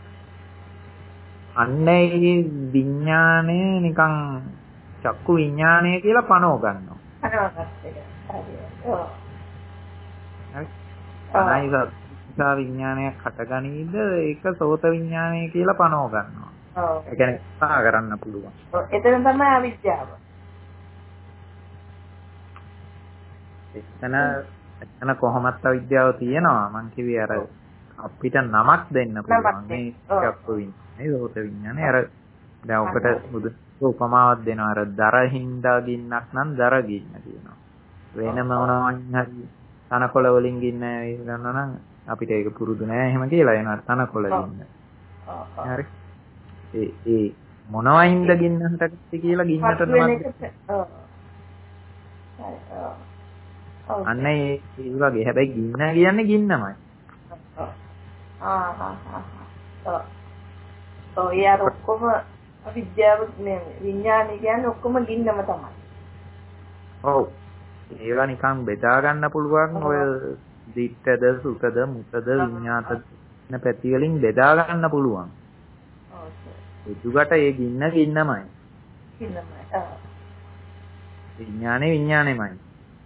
අන්නේ විඥානය නිකන් චක්කු විඥානය කියලා පනව ගන්නවා. පනව ගන්න. හරි. ඔව්. අනයිසා විඥානයක් හටගනීද ඒක සෝත විඥානය කියලා පනව ගන්නවා. ඔව්. ඒ කියන්නේ කතා කරන්න පුළුවන්. ඔව් එතන තමයි අවිද්‍යාව. එතන එතන කොහොමත් අවිද්‍යාව තියෙනවා. මං කිව්වේ අර අපිට නමක් දෙන්න පුළුවන්. මේ චක්කු විඥානේ සෝත විඥානේ අර දැන් ඔකට බුදු උපමාවක් දෙනවා. අර දරහින්දා ගින්නක් නම් දර ගින්න කියනවා. වෙනම මොනවා හරි තනකොළ වලින් ගින්න ගන්නවා නම් අපිට ඒක පුරුදු නෑ එහෙම කියලා එනවා තනකොළ ගින්න. හරි. ඒ ඒ මොනවයින්ද ගින්නකට කියලා ගින්නට නමක්. අන්න ඒ වගේ හැබැයි ගින්න කියන්නේ ගින්නමයි. ආ හා හා. ඔව්. ඔය යාර ඔක්කොම අවිද්‍යාව මේ විඥානය කියන්නේ ඔක්කොම ගින්නම තමයි. ඔව්. ඒවා නිකන් බෙදා ගන්න පුළුවන් ඔය දිත්තද සුතද මුතද විඤ්ඤාතද වෙන පැති වලින් බෙදා ගන්න පුළුවන්. ඔව්. ඒකට ඒ ගින්න ගින්නමයි. ගින්නමයි. ආ. විඥානේ විඥානෙමයි.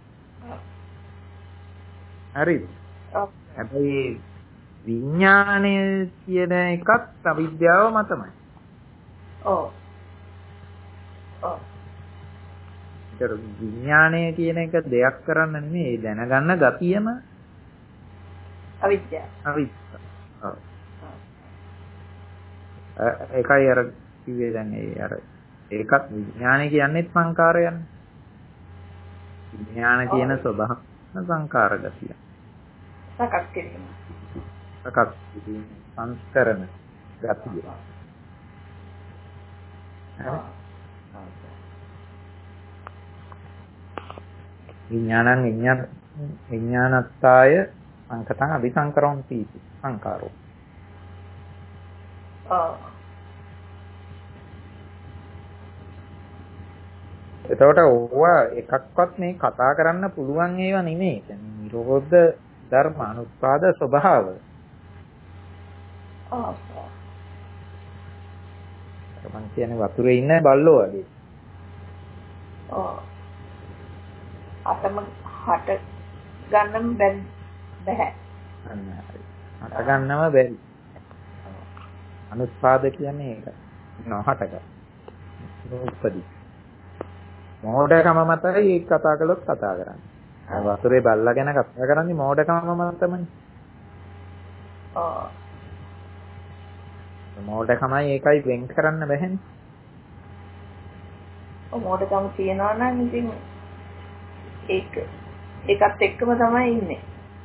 හරිද? ඔව්. හැබැයි විඥානය කියන එකත් අවිද්‍යාව මතමයි. ඔව්. ඔව්. ඒතර විඥානය කියන එක දෙයක් කරන්න නෙමෙයි දැනගන්න ගතියම අවිද්‍යාව. අවිද්‍යාව. ඔව්. ඒකයි අර කිව්වේ දැන් ඒ අර ඒකත් විඥානය කියන්නේත් සංකාරයන්නේ. විඥාන කියන ස්වභාව සංකාර ගතිය. සකස් කිරීම. සකස් කිරීම සංස්කරණ ගතිය. විඥානං විඥාන විඥානත්තාය සංකතං අபிසංකරොන්ති සංකාරෝ. ආ. එතකොට ඕවා එකක්වත් මේ කතා කරන්න පුළුවන් ඒවා නෙමෙයි. කියන්නේ නිරෝධ ධර්ම අනුත්පාද ස්වභාව. ආ. මම කියන්නේ වතුරේ ඉන්න බල්ලෝ වගේ. ඔව්. අතම හට ගන්නම බෑ. අන්න හරි. හට ගන්නම බැරි. අනුත්පාද කියන්නේ ඒක. නොහට ගන්න. උපදී. මෝඩකම මතයි කතා කළොත් කතා කරන්නේ. වතුරේ බල්ලා ගැන කතා කරන්නේ මෝඩකම මතමයි. ඔව්. මෝඩකමයි ඒකයි වෙන් කරන්න බැහැනේ. ඔව් මෝඩකම තියනවා නම් ඉතින් ඒක ඒකත් එක්කම තමයි ඉන්නේ.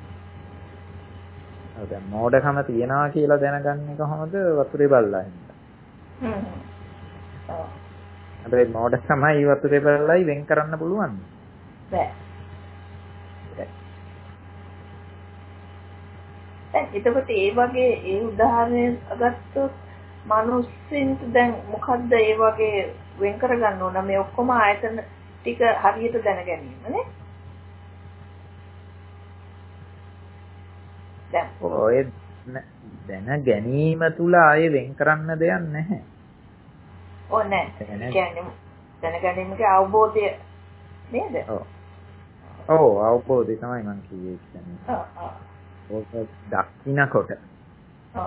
ඔව් දැන් මෝඩකම තියනවා කියලා දැනගන්නේ කොහොමද වතුරේ බල්ලා හින්දා. හ්ම්. ඔව්. හැබැයි මෝඩකමයි වතුරේ බල්ලයි වෙන් කරන්න පුළුවන්. බෑ. දැන් එතකොට ඒ වගේ ඒ උදාහරණයක් ගත්තොත් මිනිස්සුන්ට දැන් මොකද්ද ඒ වගේ වෙන් කරගන්න ඕන මේ ඔක්කොම ආයතන ටික හරියට දැන ගැනීම නේ? දැන් ඔය දැන ගැනීම තුල ආයේ වෙන් කරන්න දෙයක් නැහැ. ඕ නෑ. කියන්නේ දැන ගැනීමේ අවබෝධය නේද? ඔව්. ඔව් අවබෝධය තමයි මම කියේ කියන්නේ. ඔව් ඔව්. ඔක දක්ිනකොට. ඔව්.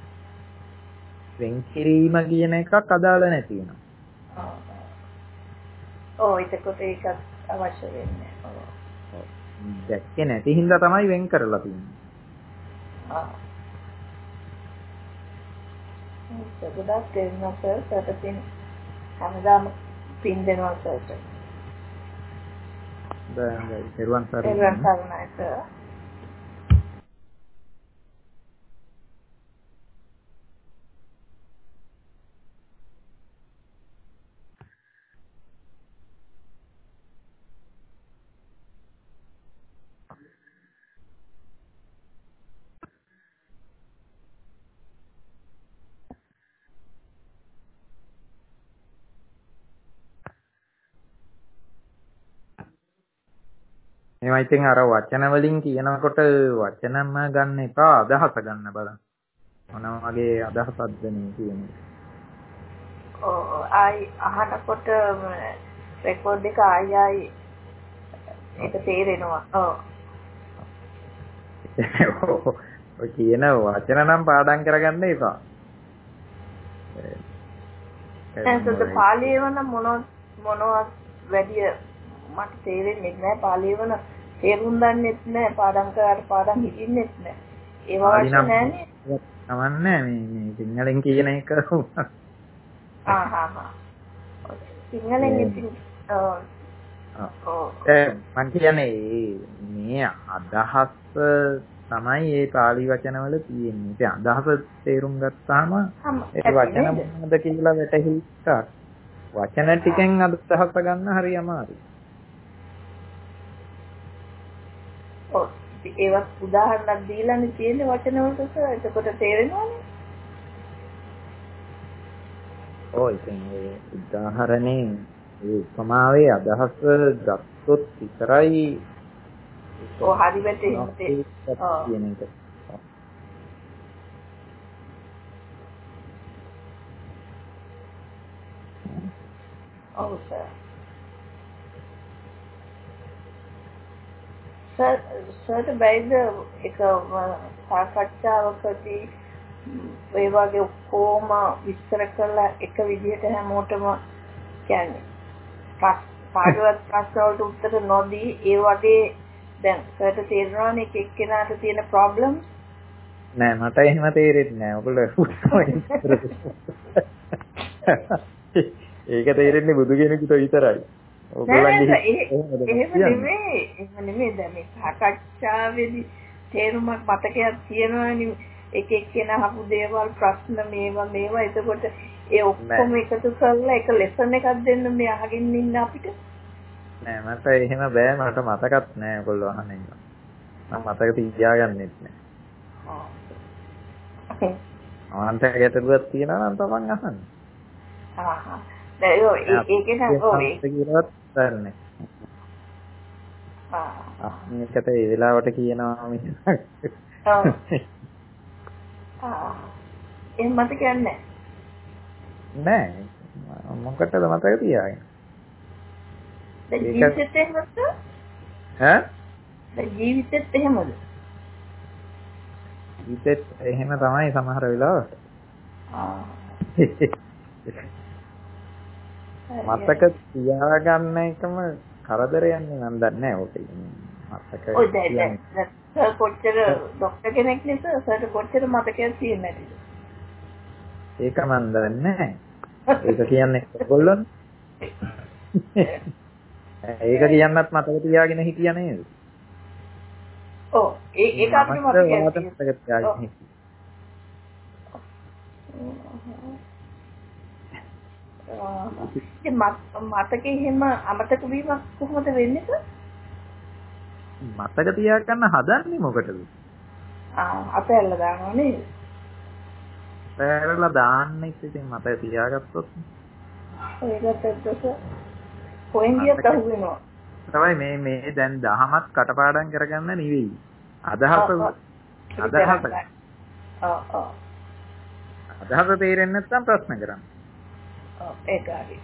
වෙන් කිරීම කියන එකක් අදාළ නැති වෙනවා. ඔව්. ඔව් එතකොට ඒක අවශ්‍ය වෙන්නේ. ඔව්. දැක්කේ නැති හින්දා තමයි වෙන් කරලා තියෙන්නේ. ආ. ඒක ගොඩක් තේරෙනවා සර්. සර්ට පින් හැමදාම පින් දෙනවා සර්ට. දැන් දැන් පෙරුවන් සර්. පෙරුවන් සරණයි සර්. මේවා ඉතින් අර වචන වලින් කියනකොට වචනම ගන්න එපා අදහස ගන්න බලන්න. මොන වගේ අදහසක්ද මේ කියන්නේ. ඔව් ආයි අහනකොට රෙකෝඩ් එක ආයි ආයි ඒක තේරෙනවා. ඔව්. ඔය කියන වචන නම් පාඩම් කරගන්න එපා. එතකොට පාලිය වන මොන මොනවත් වැඩි මට තේරෙන්නේ නැහැ. පාලිය වන තේරුම් දන්නෙත් නැහැ. පාඩම් කරාට පාඩම් හිතින්නෙත් නැහැ. ඒව අවශ්‍ය නැහැනේ. නමන්නේ මේ මේ සිංහලෙන් කියන එක. ආ හා හා. සිංහලෙන් ඉතින් ඒ මං කියන්නේ මේ අදහස් තමයි මේ පාලි වචනවල තියෙන්නේ. ඉතින් අදහස තේරුම් ගත්තාම ඒ වචන මොනවද කියලා වැටහිලා වචන ටිකෙන් අදහස ගන්න හරි අමාරුයි. ඔව් ඒවත් උදාහරණයක් දීලානේ තියෙන්නේ වචන වලට සර්. එතකොට තේරෙනවනේ. ඔව් ඉතින් ඒ උදාහරණේ ඒ උපමාවේ අදහස ගත්තොත් විතරයි ඔව් හරි වැටෙන්නේ. ඔව් කියන එක. ඔව් සර්. සර් සර්ට බයිද එක සාකච්ඡාවකදී ඒ වගේ ඔක්කොම විස්තර කරලා එක විදිහට හැමෝටම කියන්නේ පාඩුවත් ප්‍රශ්න වලට උත්තර නොදී ඒ වගේ දැන් සර්ට තේරෙනවානේ එක එක්කෙනාට තියෙන ප්‍රොබ්ලම්ස් නෑ මට එහෙම තේරෙන්නේ නෑ. ඔයගොල්ලෝ ඒක තේරෙන්නේ බුදු කෙනෙකුට විතරයි. ඔයගොල්ලන්ගේ එහෙම නෙමෙයි. එහෙම නෙමෙයි. දැන් මේ සාකච්ඡාවේදී තේරුමක් මතකයක් තියෙනවානේ. එක එක්කෙනා අහපු දේවල් ප්‍රශ්න මේවා මේවා එතකොට ඒ ඔක්කොම එකතු කරලා එක ලෙසන් එකක් දෙන්න මේ අහගෙන ඉන්න අපිට නෑ මට එහෙම බෑ. මට මතකත් නෑ ඔයගොල්ලෝ අහන එක. මම මතක තියාගන්නෙත් නෑ. ආ. අන්ත ගැටලුවක් තියෙනවා නම් තමන් අහන්න. ආ හා. දැන් ඒකේ නම් ඔව් ඒක කියලාවත් දන්නේ. ආ. ආ මේකට ඒ වෙලාවට කියනවා මිසක්. ඔව්. ආ. එහෙම මතක යන්නේ නෑ. මොකටද මතක තියාගෙන? දැන් ජීවිතේත් එහෙමද? ඈ? දැන් ජීවිතේත් එහෙමද? ජීවිතේත් එහෙම තමයි සමහර වෙලාවට. ආ. මතක තියාගන්න එකම කරදරයන්නේ මන් දන්නේ නැහැ ඕක. මතක ඔය දැන් සර් කොච්චර ડોක්ටර් කෙනෙක් නේ සර් සර්ට කොච්චර මතකයක් තියෙන්නේ නැතිද? ඒක මන් දන්නේ නැහැ. ඒක කියන්නේ ඔයගොල්ලෝනේ. ඒක කියන්නත් මතක තියාගෙන හිටියා නේද? ඔව් ඒ ඒක අපිට මතක තියාගෙන මතකේ එහෙම අමතක වීමක් කොහොමද වෙන්නේ සර්? මතක තියාගන්න හදන්නේ මොකටද? ආ අපෙල්ල දානවා නේද? අපෙල්ල දාන්න ඉතින් මතක තියාගත්තොත් ඒකට එක්ක කොහෙන් ගියත් අහුවෙනවා. තමයි මේ මේ දැන් දහමත් කටපාඩම් කරගන්න නෙවෙයි. අදහස අදහස. ඔව් ඔව්. අදහස තේරෙන්නේ නැත්නම් ප්‍රශ්න කරන්න. ඔව් ඒක හරි.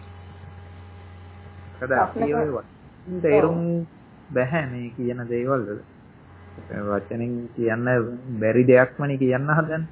කදා කියවුවා. තේරුම් බෑ මේ කියන දේවල් වල. වචනෙන් කියන්න බැරි දෙයක්මනේ කියන්න හදන්නේ.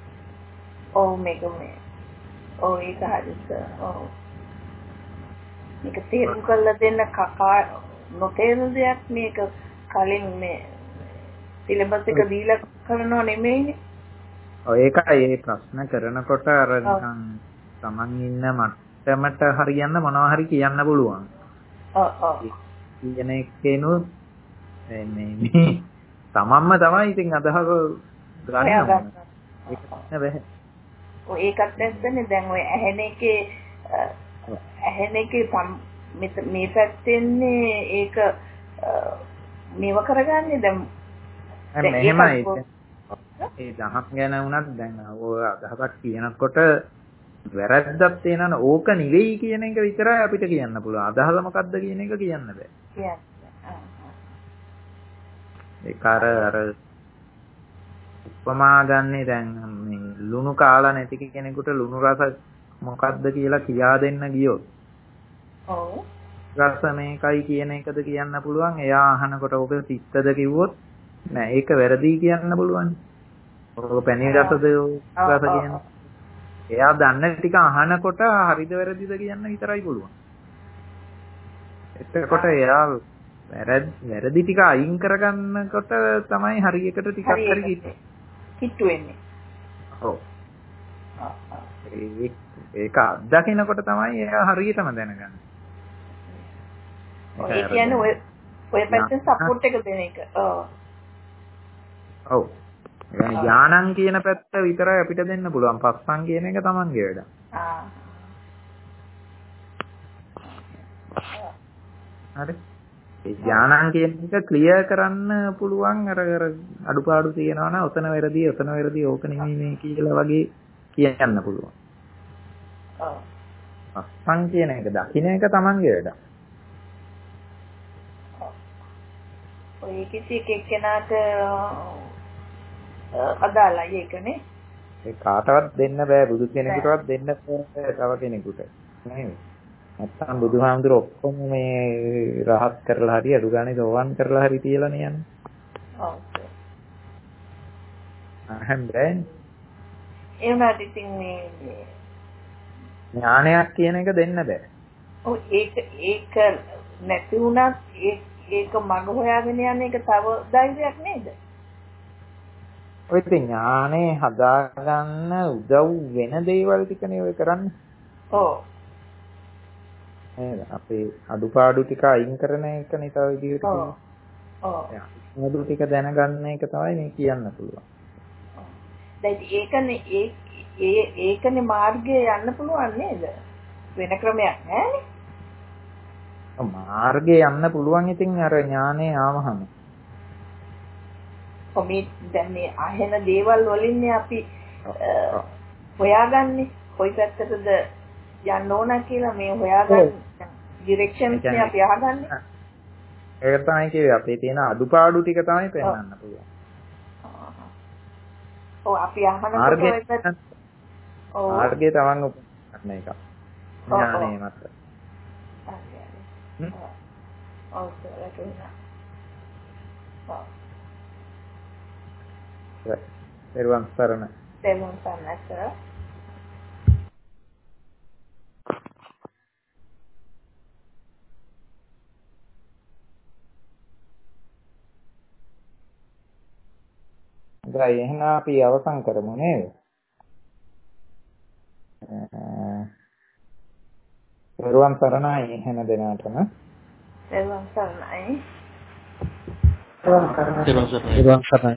ඔව් මේක මේ. ඔව් ඒක හරි සර්. ඔව්. මේක තේරුම් කරලා දෙන්න කකා නොතේරුම් දෙයක් මේක කලින් මේ සිලබස් එක දීලා කරනව නෙමෙයිනේ. ඔය ඒකයි මේ ප්‍රශ්න කරනකොට අර නිකන් Taman ඉන්න මට්ටමට හරියන්න මොනවා හරි කියන්න පුළුවන්. ඔව් ඔව්. කියන එකේනොත් මේ මේ තමන්ම තමයි ඉතින් අදහස ගන්න ඕනේ. ඒක නෑ. ඔය ඒකත් නැත්නම් දැන් ඔය ඇහෙන එකේ ඇහෙන එකේ මේ පැත්තෙන්නේ ඒක මේව කරගන්නේ දැන් මෙහෙමයි. ඒ දහම් ගැන වුණත් දැන් ඔය අදහසක් කියනකොට වැරද්දක් තේනන ඕක නෙවෙයි කියන එක විතරයි අපිට කියන්න පුළුවන්. අදහස මොකද්ද කියන එක කියන්න බෑ. ඒක අර අර උපමා ගන්නේ දැන් මේ ලුණු කාලා නැති කෙනෙකුට ලුණු රස මොකද්ද කියලා කියා දෙන්න ගියොත්. ඔව්. රස මේකයි කියන එකද කියන්න පුළුවන්. එයා අහනකොට ඔබ තිත්තද කිව්වොත් නෑ ඒක වැරදි කියන්න පුළුවන්. ඔබ පැණි රසද රස කියන. එයා දන්න ටික අහනකොට හරිද වැරදිද කියන්න විතරයි පුළුවන්. එතකොට එයා වැරදි ටික අයින් කරගන්නකොට තමයි හරියකට ටිකක් හරි කිට්ටු වෙන්නේ. ඔව්. ඒක අත්දකින්නකොට තමයි එයා හරියටම දැනගන්නේ. ඒ කියන්නේ ඔය ඔය පැත්තෙන් සපෝට් එක දෙන එක. ඔව්. ඔව්. يعني ඥානං කියන පැත්ත විතරයි අපිට දෙන්න පුළුවන්. පස්සං කියන එක තමන්ගේ වැඩ. ආ. හරි. ඒ ඥානං කියන එක ක්ලියර් කරන්න පුළුවන් අර අර අඩුපාඩු තියනවා නම් ඔතන වැරදි ඔතන වැරදි ඕක නෙමෙයි මේ කියලා වගේ කියන්න පුළුවන්. ඔව්. පස්සං කියන එක දකින්න එක තමන්ගේ වැඩ. ඔය කිසි කෙනාට අදාළයි ඒකනේ. ඒ කාටවත් දෙන්න බෑ බුදු කෙනෙකුටවත් දෙන්න බෑ තව කෙනෙකුට. නේද? නැත්තම් බුදුහාමුදුර ඔක්කොම මේ රහත් කරලා හරි අඩු ගානේ සෝවන් කරලා හරි තියලානේ යන්නේ. ඔව්. අහන්න බෑනේ. ඒ වුණාට ඉතින් මේ ඥානයක් කියන එක දෙන්න බෑ. ඔව් ඒක ඒක නැති වුණත් ඒක මඟ හොයාගෙන යන එක තව ධෛර්යයක් නේද? ඔය ඉතින් ඥානේ හදාගන්න උදව් වෙන දේවල් ටිකනේ ඔය කරන්නේ. ඔව්. නේද? අපේ අඩුපාඩු ටික අයින් කරන එකනේ තව විදිහට කියන්නේ. ඔව්. ඔව්. ටික දැනගන්න එක තමයි මේ කියන්න පුළුවන්. දැන් ඒකනේ ඒ ඒ ඒකනේ මාර්ගයේ යන්න පුළුවන් නේද? වෙන ක්‍රමයක් නැහැනේ. මාර්ගේ යන්න පුළුවන් ඉතින් අර ඥානේ ආවහම. කොමි දැන් මේ අහෙන දේවල් වලින්නේ අපි හොයාගන්නේ කොයි පැත්තටද යන්න ඕන කියලා මේ හොයාගන්න ඩිරෙක්ෂන්ස් නේ අපි අහගන්නේ. ඒක තමයි කිව්වේ අපේ තියෙන අඩුපාඩු ටික තමයි පෙන්වන්න පුළුවන්. ඔව් අපි අහනකොට ඔය පැත්ත ඔව් මාර්ගේ තමන් උපන්න එක. ඥානේ මත. ඔව් ඒක නේ. ඔව්. පෙරවන් සරණ. පෙරවන් සරණ සර්. දැන් එහෙනම් අපි අවසන් කරමු නේද? පෙරවන් සරණයි හැම දිනකටම. පෙරවන් සරණයි. පෙරවන් සරණයි. පෙරවන් සරණයි.